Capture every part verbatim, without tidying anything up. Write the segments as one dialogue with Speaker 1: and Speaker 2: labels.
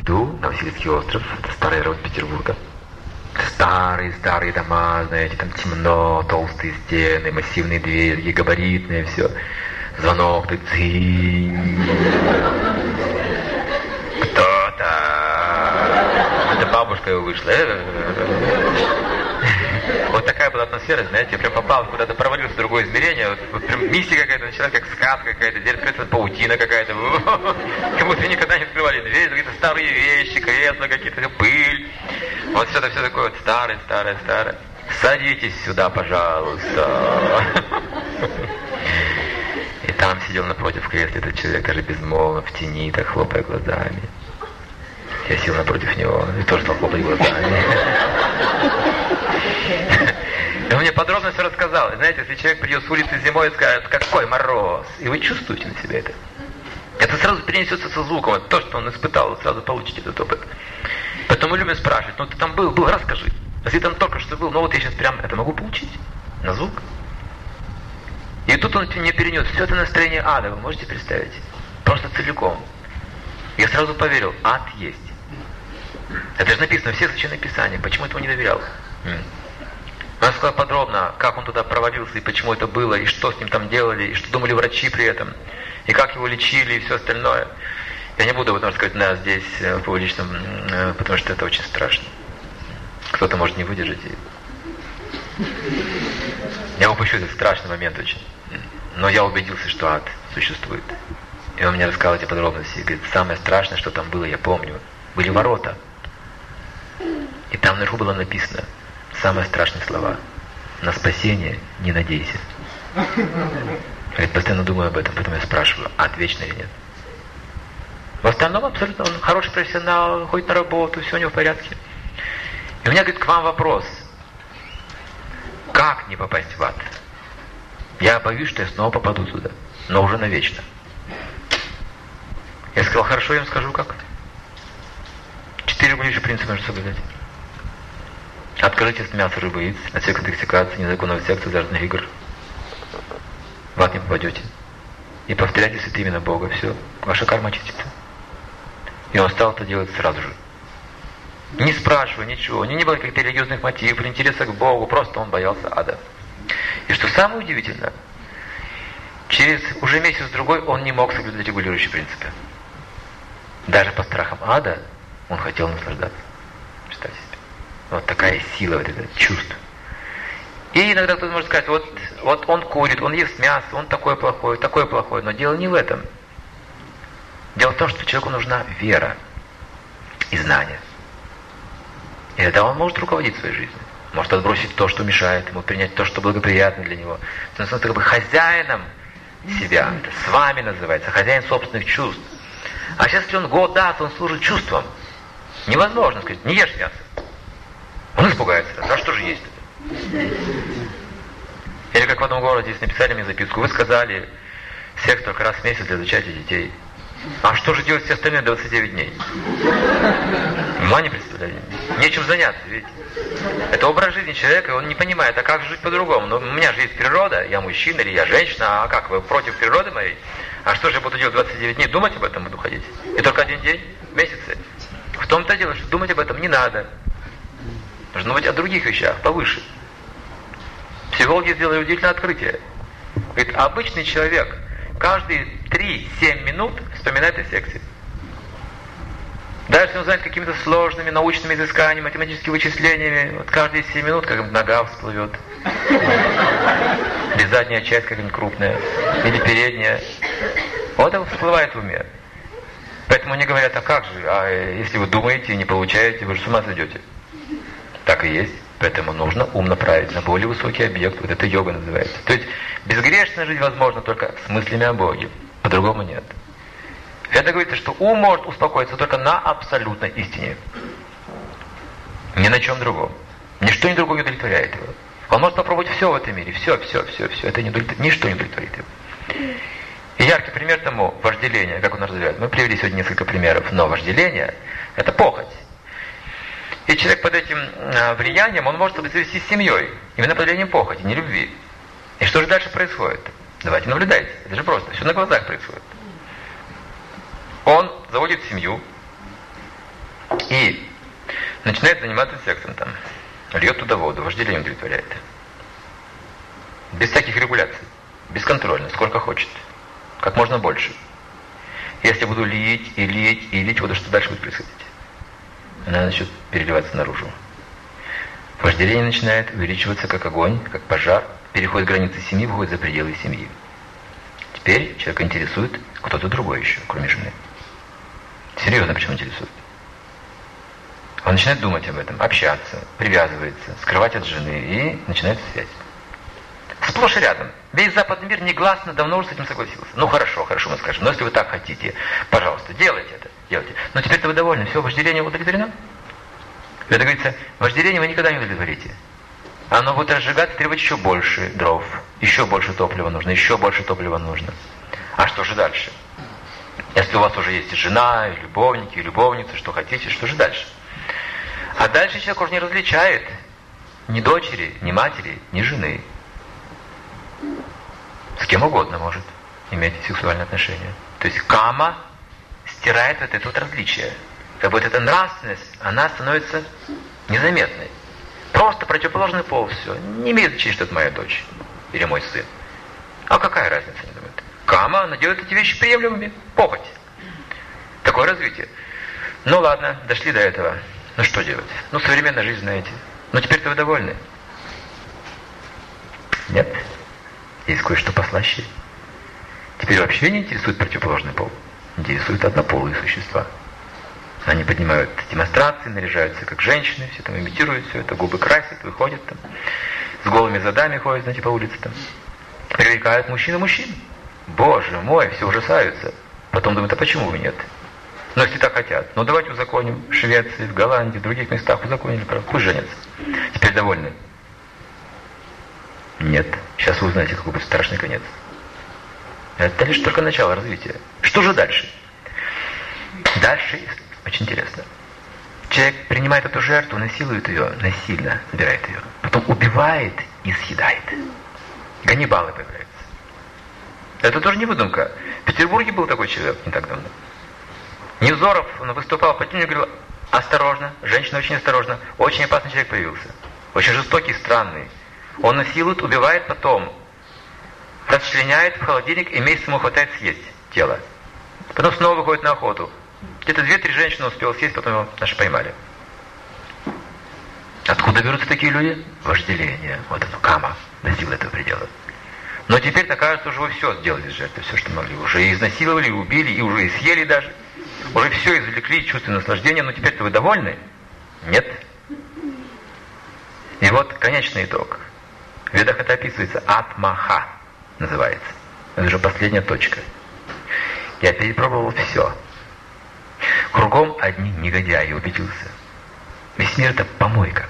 Speaker 1: иду на Васильевский остров, это старый аэропорт Петербурга. Старые-старые дома, знаете, там темно, толстые стены, массивные двери, габаритные, все. Звонок, ты цинь. Кто-то. Это бабушка его вышла. Вот такая была атмосфера, знаете, я прям попал куда-то, провалился в другое измерение, вот, вот прям миссия какая-то началась, как сказка какая-то, дверь открыта, паутина какая-то, как будто никогда не открывали дверь, какие-то старые вещи, кресла какие-то, пыль, вот все это все такое вот старое, старое, старое. Садитесь сюда, пожалуйста. И там сидел напротив кресла этот человек, даже безмолвно, в тени, так хлопая глазами. Я сел напротив него и тоже стал хлопать глазами. И он мне подробно все рассказал. И знаете, если человек придет с улицы зимой и скажет, какой мороз, и вы чувствуете на себе это, это сразу перенесется со звуком. Это то, что он испытал, вы сразу получите этот опыт. Поэтому мы любим спрашивать, ну ты там был, был, расскажи. Если там только что был, ну вот я сейчас прям это могу получить на звук. И тут он мне перенес все это настроение ада, вы можете представить? Просто целиком. Я сразу поверил, ад есть. Это же написано, все священные писания, почему этого не доверял? Он рассказал подробно, как он туда провалился, и почему это было, и что с ним там делали, и что думали врачи при этом, и как его лечили, и все остальное. Я не буду об этом рассказывать да, здесь, в публичном, потому что это очень страшно. Кто-то может не выдержать. И... Я упущу этот страшный момент очень. Но я убедился, что ад существует. И он мне рассказал эти подробности. И говорит, самое страшное, что там было, я помню. Были ворота. И там наверху было написано самые страшные слова. На спасение не надейся. Я постоянно думаю об этом, поэтому я спрашиваю, ад вечный или нет. В остальном абсолютно он хороший профессионал, ходит на работу, все у него в порядке. И у меня, говорит, к вам вопрос. Как не попасть в ад? Я боюсь, что я снова попаду туда, но уже навечно. Я сказал, хорошо, я вам скажу как. Четыре регулирующих принципа нужно соблюдать. Откажитесь от мяса, рыбы, яиц, от всех интоксикаций, незаконного секса, азартных игр. В ад не попадете. И повторяйте святые имена Бога, все, ваша карма очистится. И он стал это делать сразу же. Не спрашивая ничего, не, не было каких-то религиозных мотивов, интереса к Богу, просто он боялся ада. И что самое удивительное, через уже месяц-другой он не мог соблюдать регулирующие принципы. Даже по страхам ада он хотел наслаждаться. Представьте себе. Вот такая сила вот этого чувства. И иногда кто-то может сказать, вот, вот он курит, он ест мясо, он такой плохой, такой плохой. Но дело не в этом. Дело в том, что человеку нужна вера и знание. И тогда он может руководить своей жизнью. Может отбросить то, что мешает ему, принять то, что благоприятно для него. Он становится как бы хозяином себя. Это с вами называется, хозяин собственных чувств. А сейчас, если он год даст, он служит чувствам. Невозможно сказать, не ешь мясо. Он испугается. А что же есть это? Или как в одном городе здесь написали мне записку. Вы сказали, секс только раз в месяц для зачатия детей. А что же делать все остальные двадцать девять дней? Ума не представляете. Нечем заняться, видите. Это образ жизни человека, и он не понимает, а как жить по-другому. Но у меня же есть природа, я мужчина или я женщина, а как, вы против природы моей? А что же я буду делать двадцать девять дней? Думать об этом буду ходить? И только один день в месяце. В том-то дело, что думать об этом не надо. Нужно думать о других вещах, повыше. Психологи сделали удивительное открытие. Говорит, обычный человек каждые три-семь минут вспоминает о сексе. Даже если он занят какими-то сложными научными изысканиями, математическими вычислениями, вот каждые семь минут как нога всплывет. Или задняя часть какая-нибудь крупная, или передняя. Вот это всплывает в уме. Поэтому они говорят, а как же, а если вы думаете и не получаете, вы же с ума сойдете. Так и есть. Поэтому нужно умно править на более высокий объект. Вот это йога называется. То есть безгрешно жить возможно только с мыслями о Боге. По-другому нет. Это говорится, что ум может успокоиться только на абсолютной истине. Ни на чем другом. Ничто не другое не удовлетворяет его. Он может попробовать все в этом мире. Все, все, все, все. Это не удовлетворяет. Ничто не удовлетворит его. И яркий пример тому вожделение, как он называет. Мы привели сегодня несколько примеров. Но вожделение – это похоть. И человек под этим влиянием, он может обзавестись семьей. Именно под влиянием похоти, не любви. И что же дальше происходит? Давайте наблюдайте. Это же просто. Все на глазах происходит. Он заводит семью. И начинает заниматься сексом там. Льет туда воду, вожделение удовлетворяет. Без всяких регуляций. Бесконтрольно, сколько хочет. Как можно больше. Если буду лить и лить и лить воду, что дальше будет происходить? Она начнет переливаться наружу. Вожделение начинает увеличиваться как огонь, как пожар, переходит границы семьи, выходит за пределы семьи. Теперь человека интересует кто-то другой еще, кроме жены. Серьезно, почему интересует? Он начинает думать об этом, общаться, привязывается, скрывать от жены и начинает связь. Сплошь и рядом. Весь западный мир негласно давно уже с этим согласился. Ну хорошо, хорошо, мы скажем. Но если вы так хотите, пожалуйста, делайте это, делайте. Но теперь-то вы довольны, все, вожделение удовлетворено? Это говорится, вожделение вы никогда не удовлетворите. Оно будет разжигаться, требовать еще больше дров, еще больше топлива нужно, еще больше топлива нужно. А что же дальше? Если у вас уже есть и жена, и любовники, и любовницы, что хотите, что же дальше? А дальше человек уже не различает ни дочери, ни матери, ни жены. С кем угодно может иметь сексуальные отношения. То есть кама стирает вот это вот различие. Как вот эта нравственность, она становится незаметной. Просто противоположный пол, все. Не имеет значения, что это моя дочь или мой сын. А какая разница, они думают? Кама, она делает эти вещи приемлемыми. Похоть. Такое развитие. Ну ладно, дошли до этого. Ну что делать? Ну современная жизнь, знаете. Ну теперь-то вы довольны? Нет. Есть кое-что послаще. Теперь вообще не интересует противоположный пол. Интересуют однополые существа. Они поднимают демонстрации, наряжаются как женщины, все там имитируют все это, губы красят, выходят там, с голыми задами ходят, знаете, по улице там. Привлекают мужчин и мужчин. Боже мой, все ужасаются. Потом думают, а почему бы нет? Ну, если так хотят. Ну, давайте узаконим в Швеции, в Голландии, в других местах узаконили, правда, пусть женятся. Теперь довольны? Нет. Сейчас вы узнаете, какой будет страшный конец. Это лишь только начало развития. Что же дальше? Дальше очень интересно. Человек принимает эту жертву, насилует ее, насильно забирает ее. Потом убивает и съедает. Ганнибалы появляются. Это тоже не выдумка. В Петербурге был такой человек не так давно. Невзоров, он выступал по телевизору и говорил, осторожно, женщина очень осторожна, очень опасный человек появился. Очень жестокий, странный. Он насилует, убивает, потом расчленяет в холодильник, и месяц ему хватает съесть тело. Потом снова выходит на охоту. Где-то две-три женщины успел съесть, потом его наши поймали. Откуда берутся такие люди? Вожделение. Вот оно, кама достигла этого предела. Но теперь-то кажется, уже вы все сделали с жертвой, все, что могли. Уже и изнасиловали, и убили, и уже и съели даже. Уже все извлекли, чувственное наслаждение, но теперь-то вы довольны? Нет. И вот конечный итог. В Ведах это описывается, атмаха называется. Это уже последняя точка. Я перепробовал все. Кругом одни негодяи, убедился. Весь мир это помойка.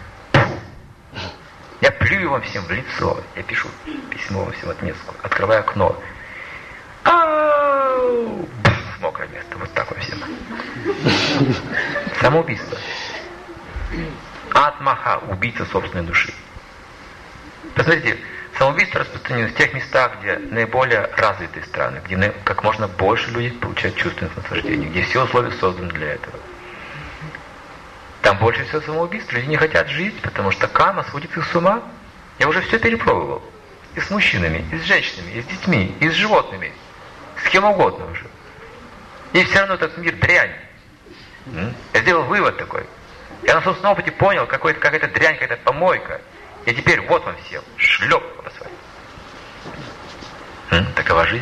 Speaker 1: Я плюю вам всем в лицо. Я пишу письмо вам всем отместку. Открываю окно. Ау! Пфф, мокрое место. Вот так вам всем. Самоубийство. Атмаха, убийца собственной души. Посмотрите, самоубийство распространено в тех местах, где наиболее развитые страны, где как можно больше людей получают чувственных наслаждений, где все условия созданы для этого. Там больше всего самоубийств, люди не хотят жить, потому что кама сводит их с ума. Я уже все перепробовал. И с мужчинами, и с женщинами, и с детьми, и с животными. С кем угодно уже. И все равно этот мир дрянь. Я сделал вывод такой. Я на собственном опыте понял, какой, как эта дрянь, какая-то помойка. И теперь вот вам всем, шлеп по своей. Такова жизнь.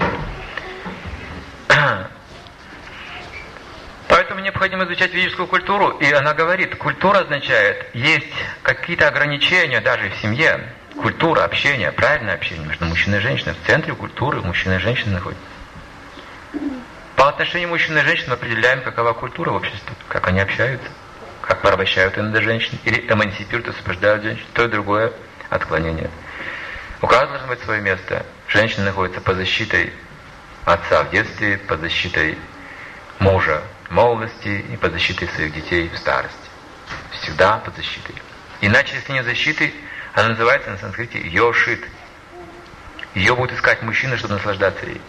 Speaker 1: Поэтому необходимо изучать ведическую культуру. И она говорит, культура означает, есть какие-то ограничения даже в семье. Культура, общение, правильное общение между мужчиной и женщиной. В центре культуры мужчина и женщина находятся. По отношению мужчины и женщин мы определяем, какова культура в обществе, как они общаются. Как порабощают иногда женщин, или эмансипируют, освобождают женщин, то и другое отклонение. У каждого должно быть свое место. Женщина находится под защитой отца в детстве, под защитой мужа в молодости и под защитой своих детей в старости. Всегда под защитой. Иначе, если нет защиты, она называется на санскрите йошит. Ее будет искать мужчина, чтобы наслаждаться ей.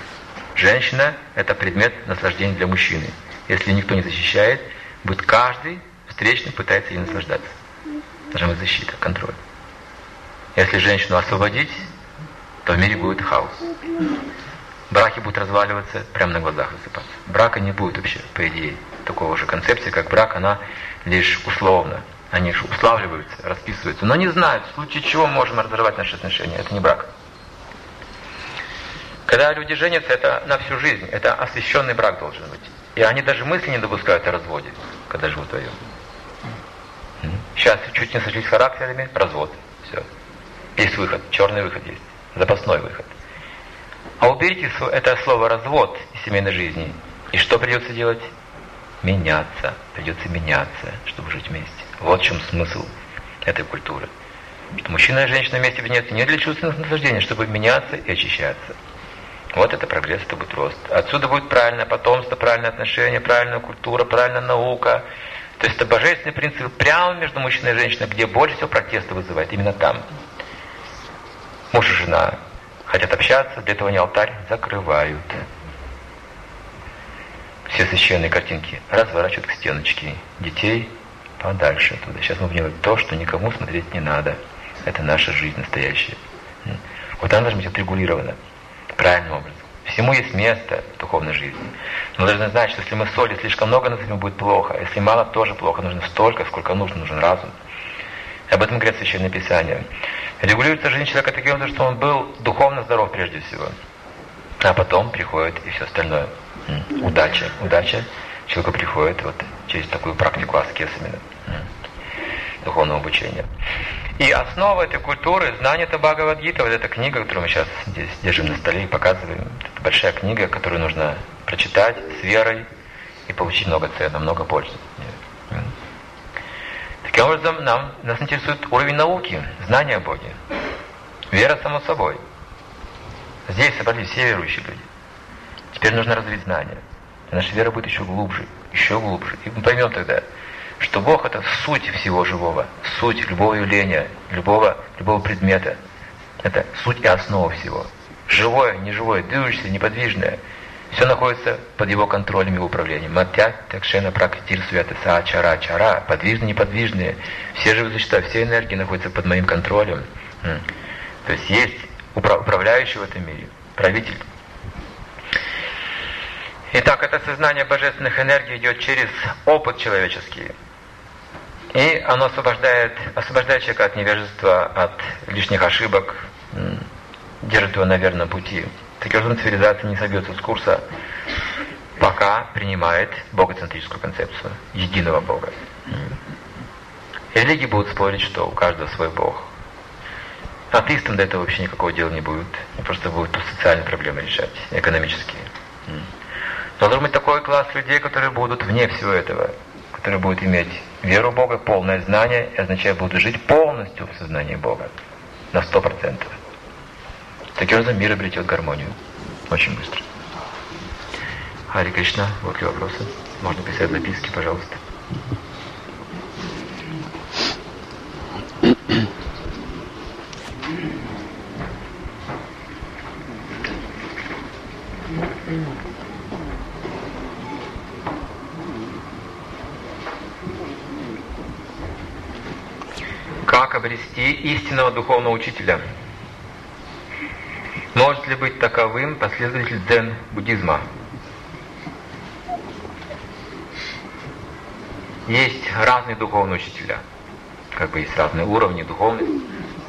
Speaker 1: Женщина – это предмет наслаждения для мужчины. Если никто не защищает, будет каждый встречным пытается ей наслаждаться. Должна быть защита, контроль. Если женщину освободить, то в мире будет хаос. Браки будут разваливаться, прямо на глазах рассыпаться. Брака не будет вообще, по идее. Такого же концепции, как брак, она лишь условно. Они же уславливаются, расписываются, но не знают, в случае чего можем разорвать наши отношения. Это не брак. Когда люди женятся, это на всю жизнь. Это освященный брак должен быть. И они даже мысли не допускают о разводе, когда живут вдвоем. Сейчас чуть не сошлись характерами, развод. Все. Есть выход, черный выход есть, запасной выход. А уберите это слово «развод» из семейной жизни. И что придется делать? Меняться. Придется меняться, чтобы жить вместе. Вот в чем смысл этой культуры. Что мужчина и женщина вместе меняются не для чувственных наслаждений, чтобы меняться и очищаться. Вот это прогресс, это будет рост. Отсюда будет правильное потомство, правильное отношение, правильная культура, правильная наука. То есть это божественный принцип прямо между мужчиной и женщиной, где больше всего протеста вызывает. Именно там. Муж и жена хотят общаться, для этого они алтарь закрывают. Все священные картинки разворачивают к стеночке. Детей подальше оттуда. Сейчас мы будем делать то, что никому смотреть не надо. Это наша жизнь настоящая. Вот она должна быть отрегулирована правильным образом. Всему есть место в духовной жизни. Но мы должны знать, что если мы соли слишком много назовем, будет плохо. Если мало, тоже плохо. Нужно столько, сколько нужно. Нужен разум. Об этом говорит Священное Писание. Регулируется жизнь человека таким образом, что он был духовно здоров прежде всего. А потом приходит и все остальное. Удача. Удача человеку приходит вот через такую практику аскеза именно. Духовного обучения. И основа этой культуры — знание — это Бхагавад-гита. Вот эта книга, которую мы сейчас здесь держим на столе и показываем. Это большая книга, которую нужно прочитать с верой и получить много ценного, много пользы. Таким образом, нам, нас интересует уровень науки, знания о Боге. Вера само собой. Здесь собрались все верующие люди. Теперь нужно развить знания. И наша вера будет еще глубже, еще глубже. И мы поймем тогда, что Бог — это суть всего живого, суть любого явления, любого, любого предмета. Это суть и основа всего. Живое, неживое, движущееся, неподвижное. Все находится под его контролем и управлением. Матья, такшена, практир, свята, са, чара, чара. Подвижные, неподвижные. Все живые существа, все энергии находятся под моим контролем. То есть есть управляющий в этом мире, правитель. Итак, это сознание божественных энергий идет через опыт человеческий. И оно освобождает, освобождает человека от невежества, от лишних ошибок, держит его на верном пути. Таким образом, цивилизация не собьется с курса, пока принимает богоцентрическую концепцию единого Бога. И религии будут спорить, что у каждого свой Бог. Атеистам до этого вообще никакого дела не будет. Они просто будут социальные проблемы решать, экономические. Но должен быть такой класс людей, которые будут вне всего этого, которые будут иметь веру в Бога, полное знание, и означает, будут жить полностью в сознании Бога. На сто процентов. Таким образом, мир обретет гармонию. Очень быстро. Хари Кришна, вот ли вопросы? Можно писать записки, пожалуйста. Как обрести истинного духовного учителя? Может ли быть таковым последователь дзен-буддизма? Есть разные духовные учителя. Как бы есть разные уровни духовности.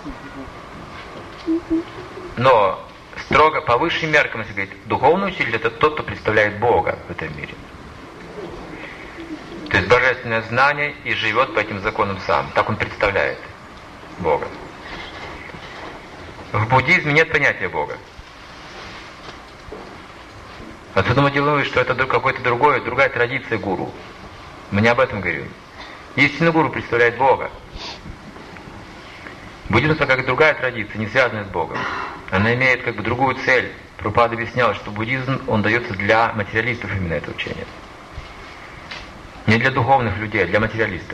Speaker 1: Но строго по высшим меркам, если говорить, духовный учитель — это тот, кто представляет Бога в этом мире. То есть божественное знание и живет по этим законам сам. Так он представляет Бога. В буддизме нет понятия Бога. Отсюда мы делаем, что это какой-то другой, другая традиция гуру. Мы не об этом говорим. Истинный гуру представляет Бога. Буддизм — это как другая традиция, не связанная с Богом. Она имеет как бы другую цель. Прабхупада объяснял, что буддизм, он дается для материалистов именно это учение. Не для духовных людей, а для материалистов.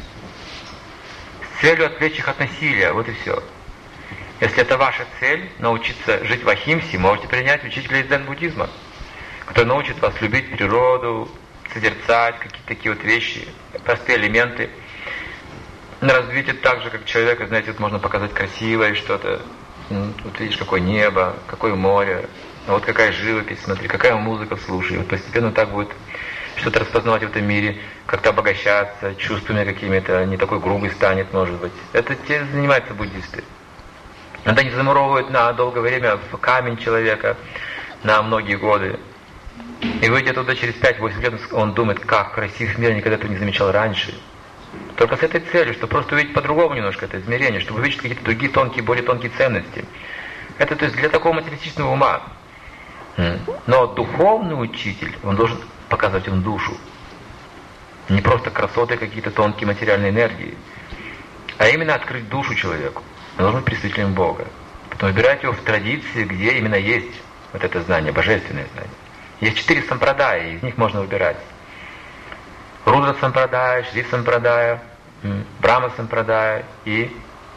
Speaker 1: С целью отвлечь их от насилия, вот и все. Если это ваша цель, научиться жить в ахимсе, можете принять учителя из дзен-буддизма, который научит вас любить природу, созерцать какие-то такие вот вещи, простые элементы. Развить это так же, как человека, знаете, вот можно показать красивое что-то. Вот видишь, какое небо, какое море, вот какая живопись, смотри, какая музыка, слушай. Вот постепенно так будет что-то распознавать в этом мире, как-то обогащаться, чувствами какими-то, не такой грубый станет, может быть. Это те занимаются буддисты. Когда они замуровывают на долгое время в камень человека, на многие годы. И выйдя туда через пять-восемь лет, он думает, как красив мир, никогда этого не замечал раньше. Только с этой целью, чтобы просто увидеть по-другому немножко это измерение, чтобы увидеть какие-то другие тонкие, более тонкие ценности. Это то есть для такого материалистичного ума. Но духовный учитель, он должен показывать им душу. Не просто красоты, какие-то тонкие материальные энергии, а именно открыть душу человеку. Он должен быть представителем Бога. Потом выбирать его в традиции, где именно есть вот это знание, божественное знание. Есть четыре сампрадая, из них можно выбирать. Рудра сампрадая, Шри сампрадая, Брахма сампрадая и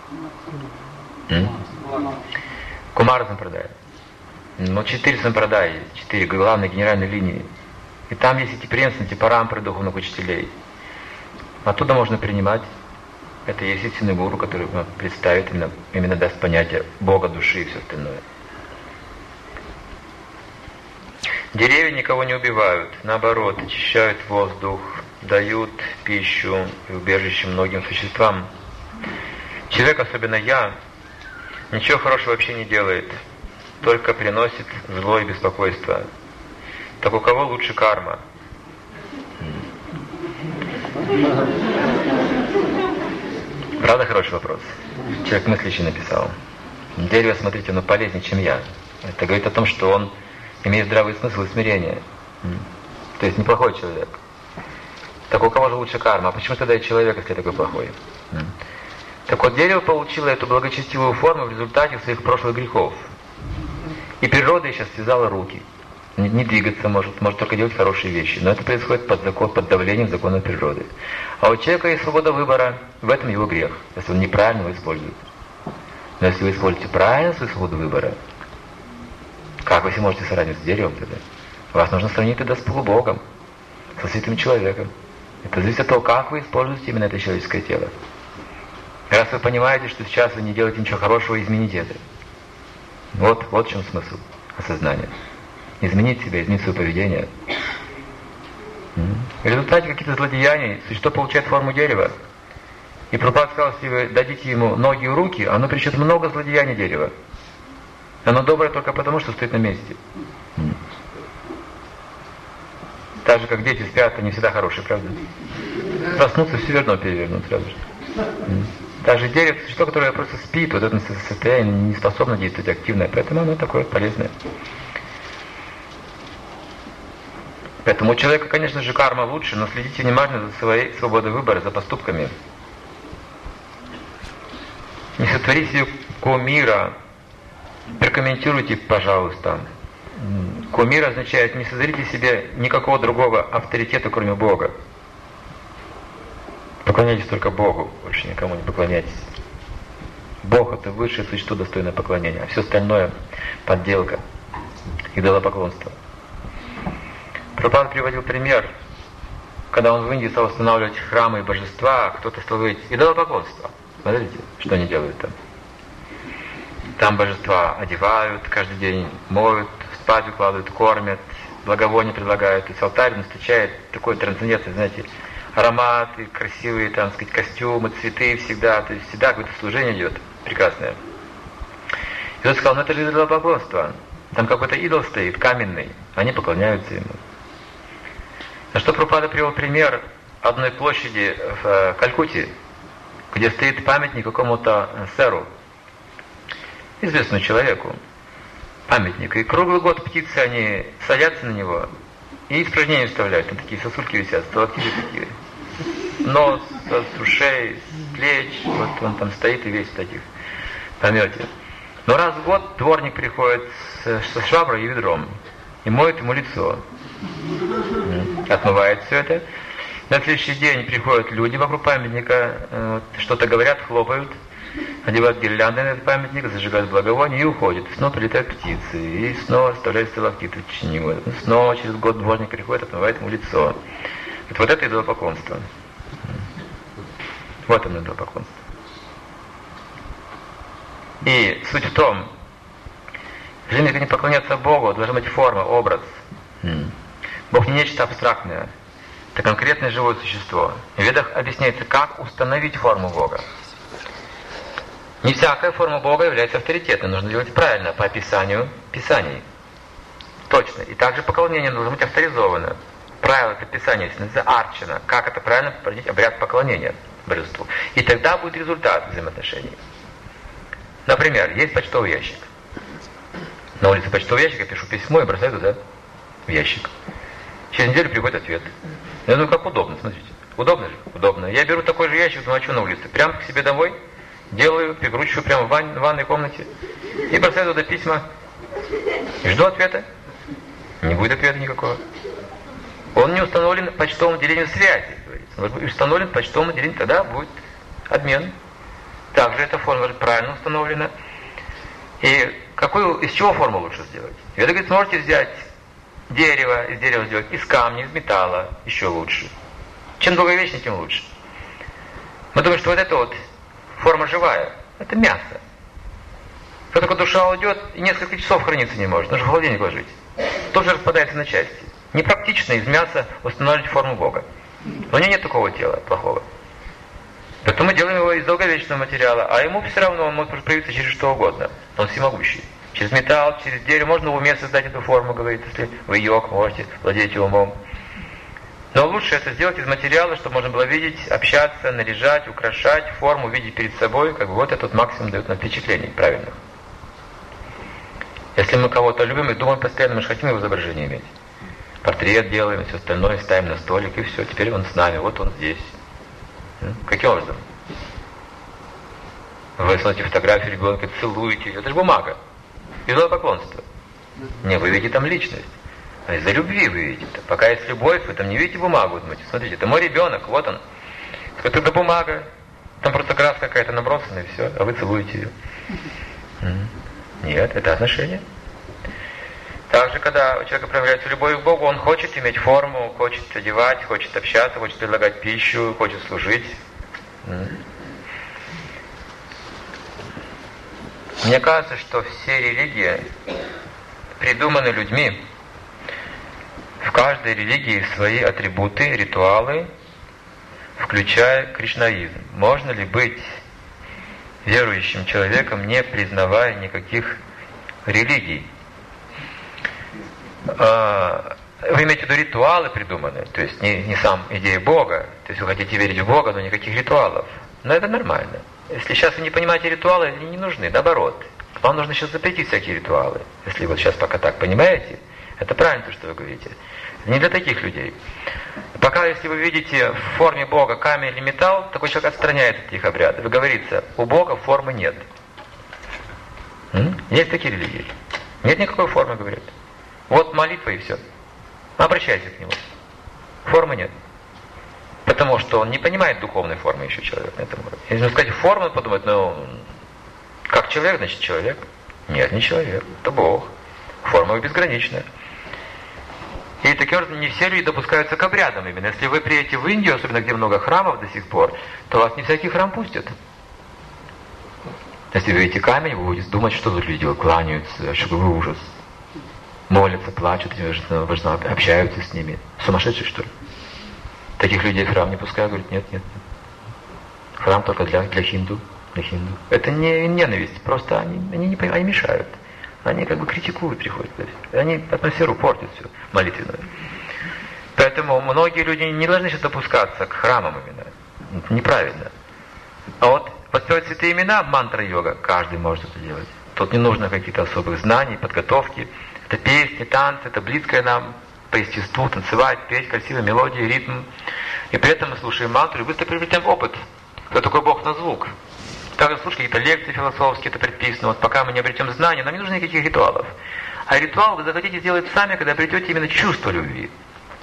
Speaker 1: Кумара сампрадая. Ну, четыре сампрадая есть, четыре главные генеральные линии. И там есть эти преемственности, парампры духовных учителей. Оттуда можно принимать. Это есть истинный гуру, который представит, именно, именно даст понятие Бога, души и все остальное. Деревья никого не убивают, наоборот, очищают воздух, дают пищу и убежище многим существам. Человек, особенно я, ничего хорошего вообще не делает, только приносит зло и беспокойство. Так у кого лучше карма? Правда, хороший вопрос. Человек мыслящий написал. Дерево, смотрите, оно полезнее, чем я. Это говорит о том, что он имеет здравый смысл и смирение. То есть неплохой человек. Так у кого же лучше карма? А почему тогда и человек, если такой плохой? Так вот, дерево получило эту благочестивую форму в результате своих прошлых грехов. И природа сейчас связала руки. Не, не двигаться может, может только делать хорошие вещи. Но это происходит под, закон, под давлением закона природы. А у человека есть свобода выбора, в этом его грех, если он неправильно его использует. Но если вы используете правильно свою свободу выбора, как вы себе можете сравнивать с деревом тогда? Вас нужно сравнить тогда с полубогом, со святым человеком. Это зависит от того, как вы используете именно это человеческое тело. Раз вы понимаете, что сейчас вы не делаете ничего хорошего, измените это. Вот, вот в чем смысл осознания. Изменить себя, изменить свое поведение. В результате каких-то злодеяний существо получает форму дерева. И Прабхупада сказал, если вы дадите ему ноги и руки, оно причет много злодеяний дерева. Оно доброе только потому, что стоит на месте. Так же, как дети спят, они всегда хорошие, правда? Проснуться, все верно перевернут сразу же. Даже дерево, существо, которое просто спит, вот это состояние не способно действовать активно, поэтому оно такое полезное. Поэтому у человека, конечно же, карма лучше, но следите внимательно за своей свободой выбора, за поступками. Не сотворите кумира. Прокомментируйте, пожалуйста. Кумир означает, не создайте себе никакого другого авторитета, кроме Бога. Поклоняйтесь только Богу, больше никому не поклоняйтесь. Бог — это высшее существо, достойное поклонения, а все остальное — подделка, идолопоклонство. Прабхупада приводил пример, когда он в Индии стал устанавливать храмы и божества, кто-то стал говорить идолопоклонство. Смотрите, что они делают там. Там божества одевают, каждый день моют, спать укладывают, кормят, благовония предлагают. То есть алтарь встречает такой трансцендентный, знаете, ароматы, красивые, там, сказать, костюмы, цветы всегда. То есть всегда какое-то служение идет прекрасное. И он сказал, ну это же идолопоклонство. Там какой-то идол стоит, каменный, они поклоняются ему. На что Прабхупада привел пример одной площади в Калькутте, где стоит памятник какому-то сэру, известному человеку, памятник. И круглый год птицы, они садятся на него и испражнения вставляют. Там такие сосульки висят, сталактиты такие. Нос, с ушей, с плеч. Вот он там стоит и весь в таких помете. Но раз в год дворник приходит с, со шваброй и ведром и моет ему лицо. Отмывает все это. На следующий день приходят люди вокруг памятника, вот, что-то говорят, хлопают. одевают гирлянды на этот памятник, зажигают благовоние и уходят. И снова прилетают птицы, и снова оставляют сталактиты в течение года. Снова через год дворник приходит, отмывает ему лицо. Вот, вот это идолопоклонство. Вот оно идолопоклонство. И суть в том, если не поклоняться Богу, должна быть форма, образ. Бог не нечто абстрактное. Это конкретное живое существо. В Ведах объясняется, как установить форму Бога. Не всякая форма Бога является авторитетной. Нужно делать правильно, по описанию Писаний. Точно. И также поклонение должно быть авторизовано. Правило предписания называется арчана. Как это правильно проводить обряд поклонения божеству. И тогда будет результат взаимоотношений. Например, есть почтовый ящик. На улице почтового ящика я пишу письмо и бросаю туда в ящик. Через неделю приходит ответ. Я думаю, как удобно, смотрите. Удобно же? Удобно. Я беру такой же ящик, замочу на улице. Прямо к себе домой, делаю, прикручиваю прямо в, вань, в ванной комнате. И бросаю туда письма. И жду ответа. Не будет ответа никакого. Он не установлен почтовым отделением связи. Он установлен почтовым отделением, тогда будет обмен. Также эта форма правильно установлена. И какую, из чего форму лучше сделать? Вы говорите, сможете взять дерево, из дерева сделать, из камня, из металла, еще лучше. Чем долговечнее, тем лучше. Мы думаем, что вот это вот форма живая, это мясо. Как только душа уйдет, и несколько часов храниться не может, нужно в холодильник ложить. Тоже распадается на части. Непрактично из мяса устанавливать форму Бога. Но у него нет такого тела плохого. Поэтому мы делаем его из долговечного материала, а ему все равно он может проявиться через что угодно. Он всемогущий. Через металл, через дерево. Можно в уме создать эту форму, говорит, если вы йог, можете владеть умом. Но лучше это сделать из материала, чтобы можно было видеть, общаться, наряжать, украшать, форму видеть перед собой. Как бы вот этот максимум дает нам впечатлений правильных. Если мы кого-то любим и думаем постоянно, мы же хотим его изображение иметь. Портрет делаем, все остальное ставим на столик, и все. Теперь он с нами, вот он здесь. Каким образом? Вы смотрите фотографию ребенка, целуете ее. Это же бумага. Идолопоклонство. Не, вы видите там личность. А из-за любви вы видите. Пока есть любовь, вы там не видите бумагу. Думаете, смотрите, это мой ребенок, вот он. Это бумага. Там просто краска какая-то набросана, и все. А вы целуете ее. Нет, это отношение. Также, когда у человека проявляется любовь к Богу, он хочет иметь форму, хочет одевать, хочет общаться, хочет предлагать пищу, хочет служить. Мне кажется, что все религии придуманы людьми. В каждой религии свои атрибуты, ритуалы, включая кришнаизм. Можно ли быть верующим человеком, не признавая никаких религий? Вы имеете в виду ритуалы придуманы, то есть не, не сам идея Бога, то есть вы хотите верить в Бога, но никаких ритуалов. Но это нормально. Если сейчас вы не понимаете ритуалы, они не нужны, наоборот. Вам нужно сейчас запретить всякие ритуалы. Если вот сейчас пока так понимаете, это правильно то, что вы говорите. Не для таких людей. Пока, если вы видите в форме Бога камень или металл, такой человек отстраняется от этих обрядов. И говорится, у Бога формы нет. М? Есть такие религии. Нет никакой формы, говорят. Вот молитва и все. Обращайся к нему. Формы нет. Потому что он не понимает духовной формы еще человек на этом уровне. Если сказать форму, он подумает, ну, как человек, значит человек. Нет, не человек, это Бог. Форма безграничная. И таким образом не все люди допускаются к обрядам именно. Если вы приедете в Индию, особенно где много храмов до сих пор, то вас не всякий храм пустят. Если вы видите камень, вы будете думать, что тут люди делают, кланяются, что вы ужас. Молятся, плачут, общаются с ними. Сумасшедшие, что ли? Таких людей в храм не пускают, говорят, нет, нет, нет. Храм только для, для хинду, для хинду. Это не ненависть, просто они, они, не, они мешают. Они как бы критикуют, приходят. Они атмосферу портят все, молитвенную. Поэтому многие люди не должны сейчас допускаться к храмам именно. Это неправильно. А вот воспевать святые имена, мантра-йога, каждый может это делать. Тут не нужно каких-то особых знаний, подготовки. Это песни, танцы, это близкое нам по естеству, танцевать, петь красивые мелодии, ритм. И при этом мы слушаем мантру и быстро приобретаем опыт. Кто такой Бог на звук. Также слушать какие-то лекции философские, это предписано. Вот пока мы не обретем знания, нам не нужно никаких ритуалов. А ритуал вы захотите сделать сами, когда обретете именно чувство любви.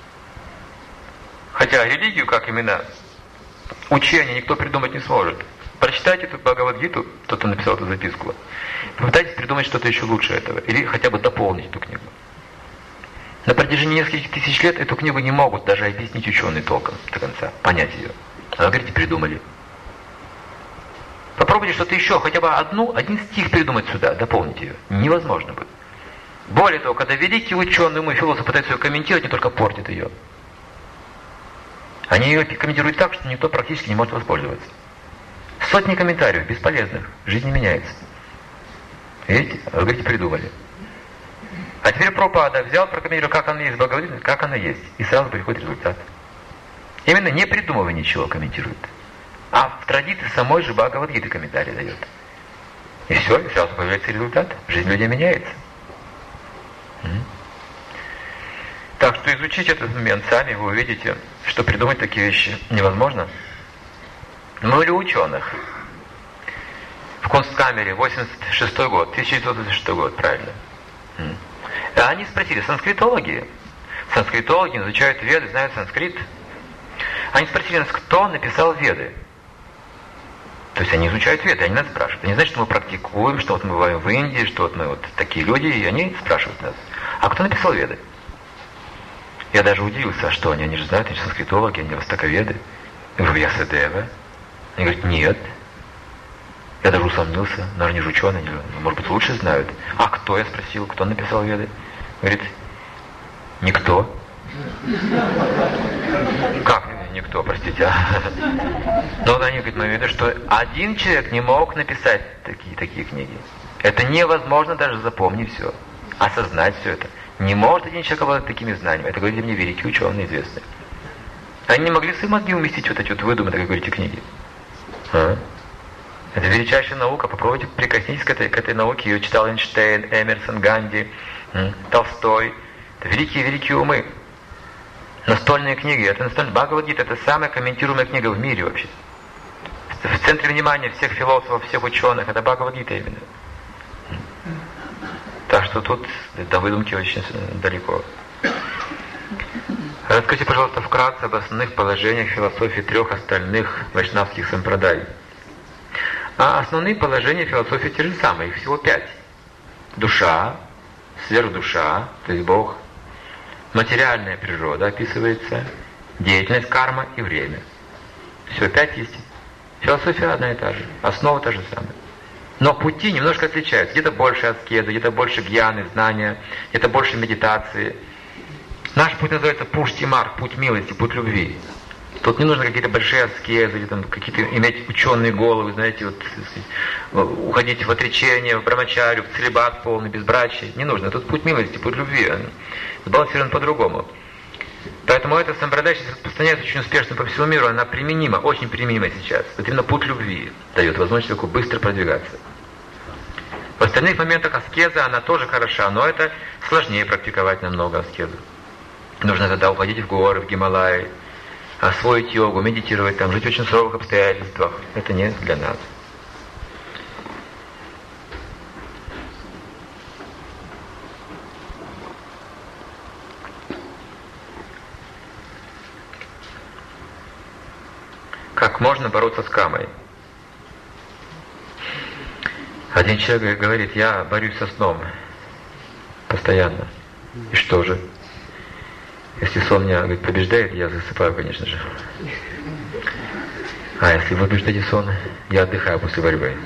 Speaker 1: Хотя религию, как именно учение, никто придумать не сможет. Прочитайте эту Бхагавад-гиту, кто-то написал эту записку. Попытайтесь придумать что-то еще лучше этого. Или хотя бы дополнить эту книгу. На протяжении нескольких тысяч лет эту книгу не могут даже объяснить ученые толком до конца, понять ее. А вы говорите, придумали. Попробуйте что-то еще, хотя бы одну, один стих придумать сюда, дополнить ее. Невозможно будет. Более того, когда великие ученые, умы, философы пытаются ее комментировать, они только портят ее. Они ее комментируют так, что никто практически не может воспользоваться. Сотни комментариев, бесполезных. Жизнь не меняется. Видите? Вы говорите, придумали. А теперь Прабхупада взял, прокомментировал, как она есть, Бхагавад-гита, как она есть. И сразу приходит результат. Именно не придумывая ничего, комментирует. А в традиции самой же Бхагавад-гиты комментарий дает. И все, и сразу появляется результат. Жизнь людей меняется. Так что изучите этот момент сами, вы увидите, что придумать такие вещи невозможно. Ну или ученых. В Кунсткамере, восемьдесят шестой год, тысяча девятьсот восемьдесят шестой год, правильно. А они спросили, санскритологи. Санскритологи изучают Веды, знают санскрит. Они спросили нас, кто написал Веды. То есть они изучают Веды, они нас спрашивают. Они знают, что мы практикуем, что вот мы бываем в Индии, что вот мы вот такие люди, и они спрашивают нас, а кто написал Веды? Я даже удивился, а что они, они же знают, они же санскритологи, они востоковеды. Я говорю, Вьясадева. Они говорят, нет. Я даже усомнился, наверное, они же ученые, они, может быть, лучше знают. А кто, я спросил, кто написал Веды? Говорит, никто. Как никто, простите? Но вот они говорят, мы видим, что один человек не мог написать такие, такие книги. Это невозможно даже запомнить все, осознать все это. Не может один человек обладать такими знаниями. Это говорили мне великие ученые, известные. Они не могли в свои мозги уместить вот эти вот выдуманные, как говорите, книги. А? Это величайшая наука. Попробуйте прикоснитесь к этой, к этой науке. Ее читал Эйнштейн, Эмерсон, Ганди, Толстой. Это великие-великие умы. Настольные книги. Это настольная Бхагавад-гита. Это самая комментируемая книга в мире вообще. В центре внимания всех философов, всех ученых. Это Бхагавад-гита именно. Так что тут до выдумки очень далеко. Расскажите, пожалуйста, вкратце об основных положениях философии трех остальных вайшнавских сампрадай. А основные положения философии те же самые, их всего пять. Душа, сверхдуша, то есть Бог, материальная природа описывается, деятельность, карма и время. Все, пять есть. Философия одна и та же, основа та же самая. Но пути немножко отличаются. Где-то больше аскезы, где-то больше гьяны, знания, где-то больше медитации. Наш путь называется пушти-марк, путь милости, путь любви. Тут не нужно какие-то большие аскезы, или там какие-то иметь ученые головы, знаете, вот, уходить в отречение, в брамачарию, в целибат полный, безбрачие. Не нужно. Тут путь милости, путь любви. Он сбалансирован по-другому. Поэтому эта сампрадай сейчас распространяется очень успешно по всему миру. Она применима, очень применима сейчас. Вот именно путь любви дает возможность человеку быстро продвигаться. В остальных моментах аскеза, она тоже хороша, но это сложнее практиковать намного аскезу. Нужно тогда уходить в горы, в Гималаи, освоить йогу, медитировать там, жить в очень суровых обстоятельствах. Это не для нас. Как можно бороться с камой? Один человек говорит, я борюсь со сном постоянно. И что же? Если сон меня, говорит, побеждает, я засыпаю, конечно же. А если вы побеждаете сон, я отдыхаю после борьбы.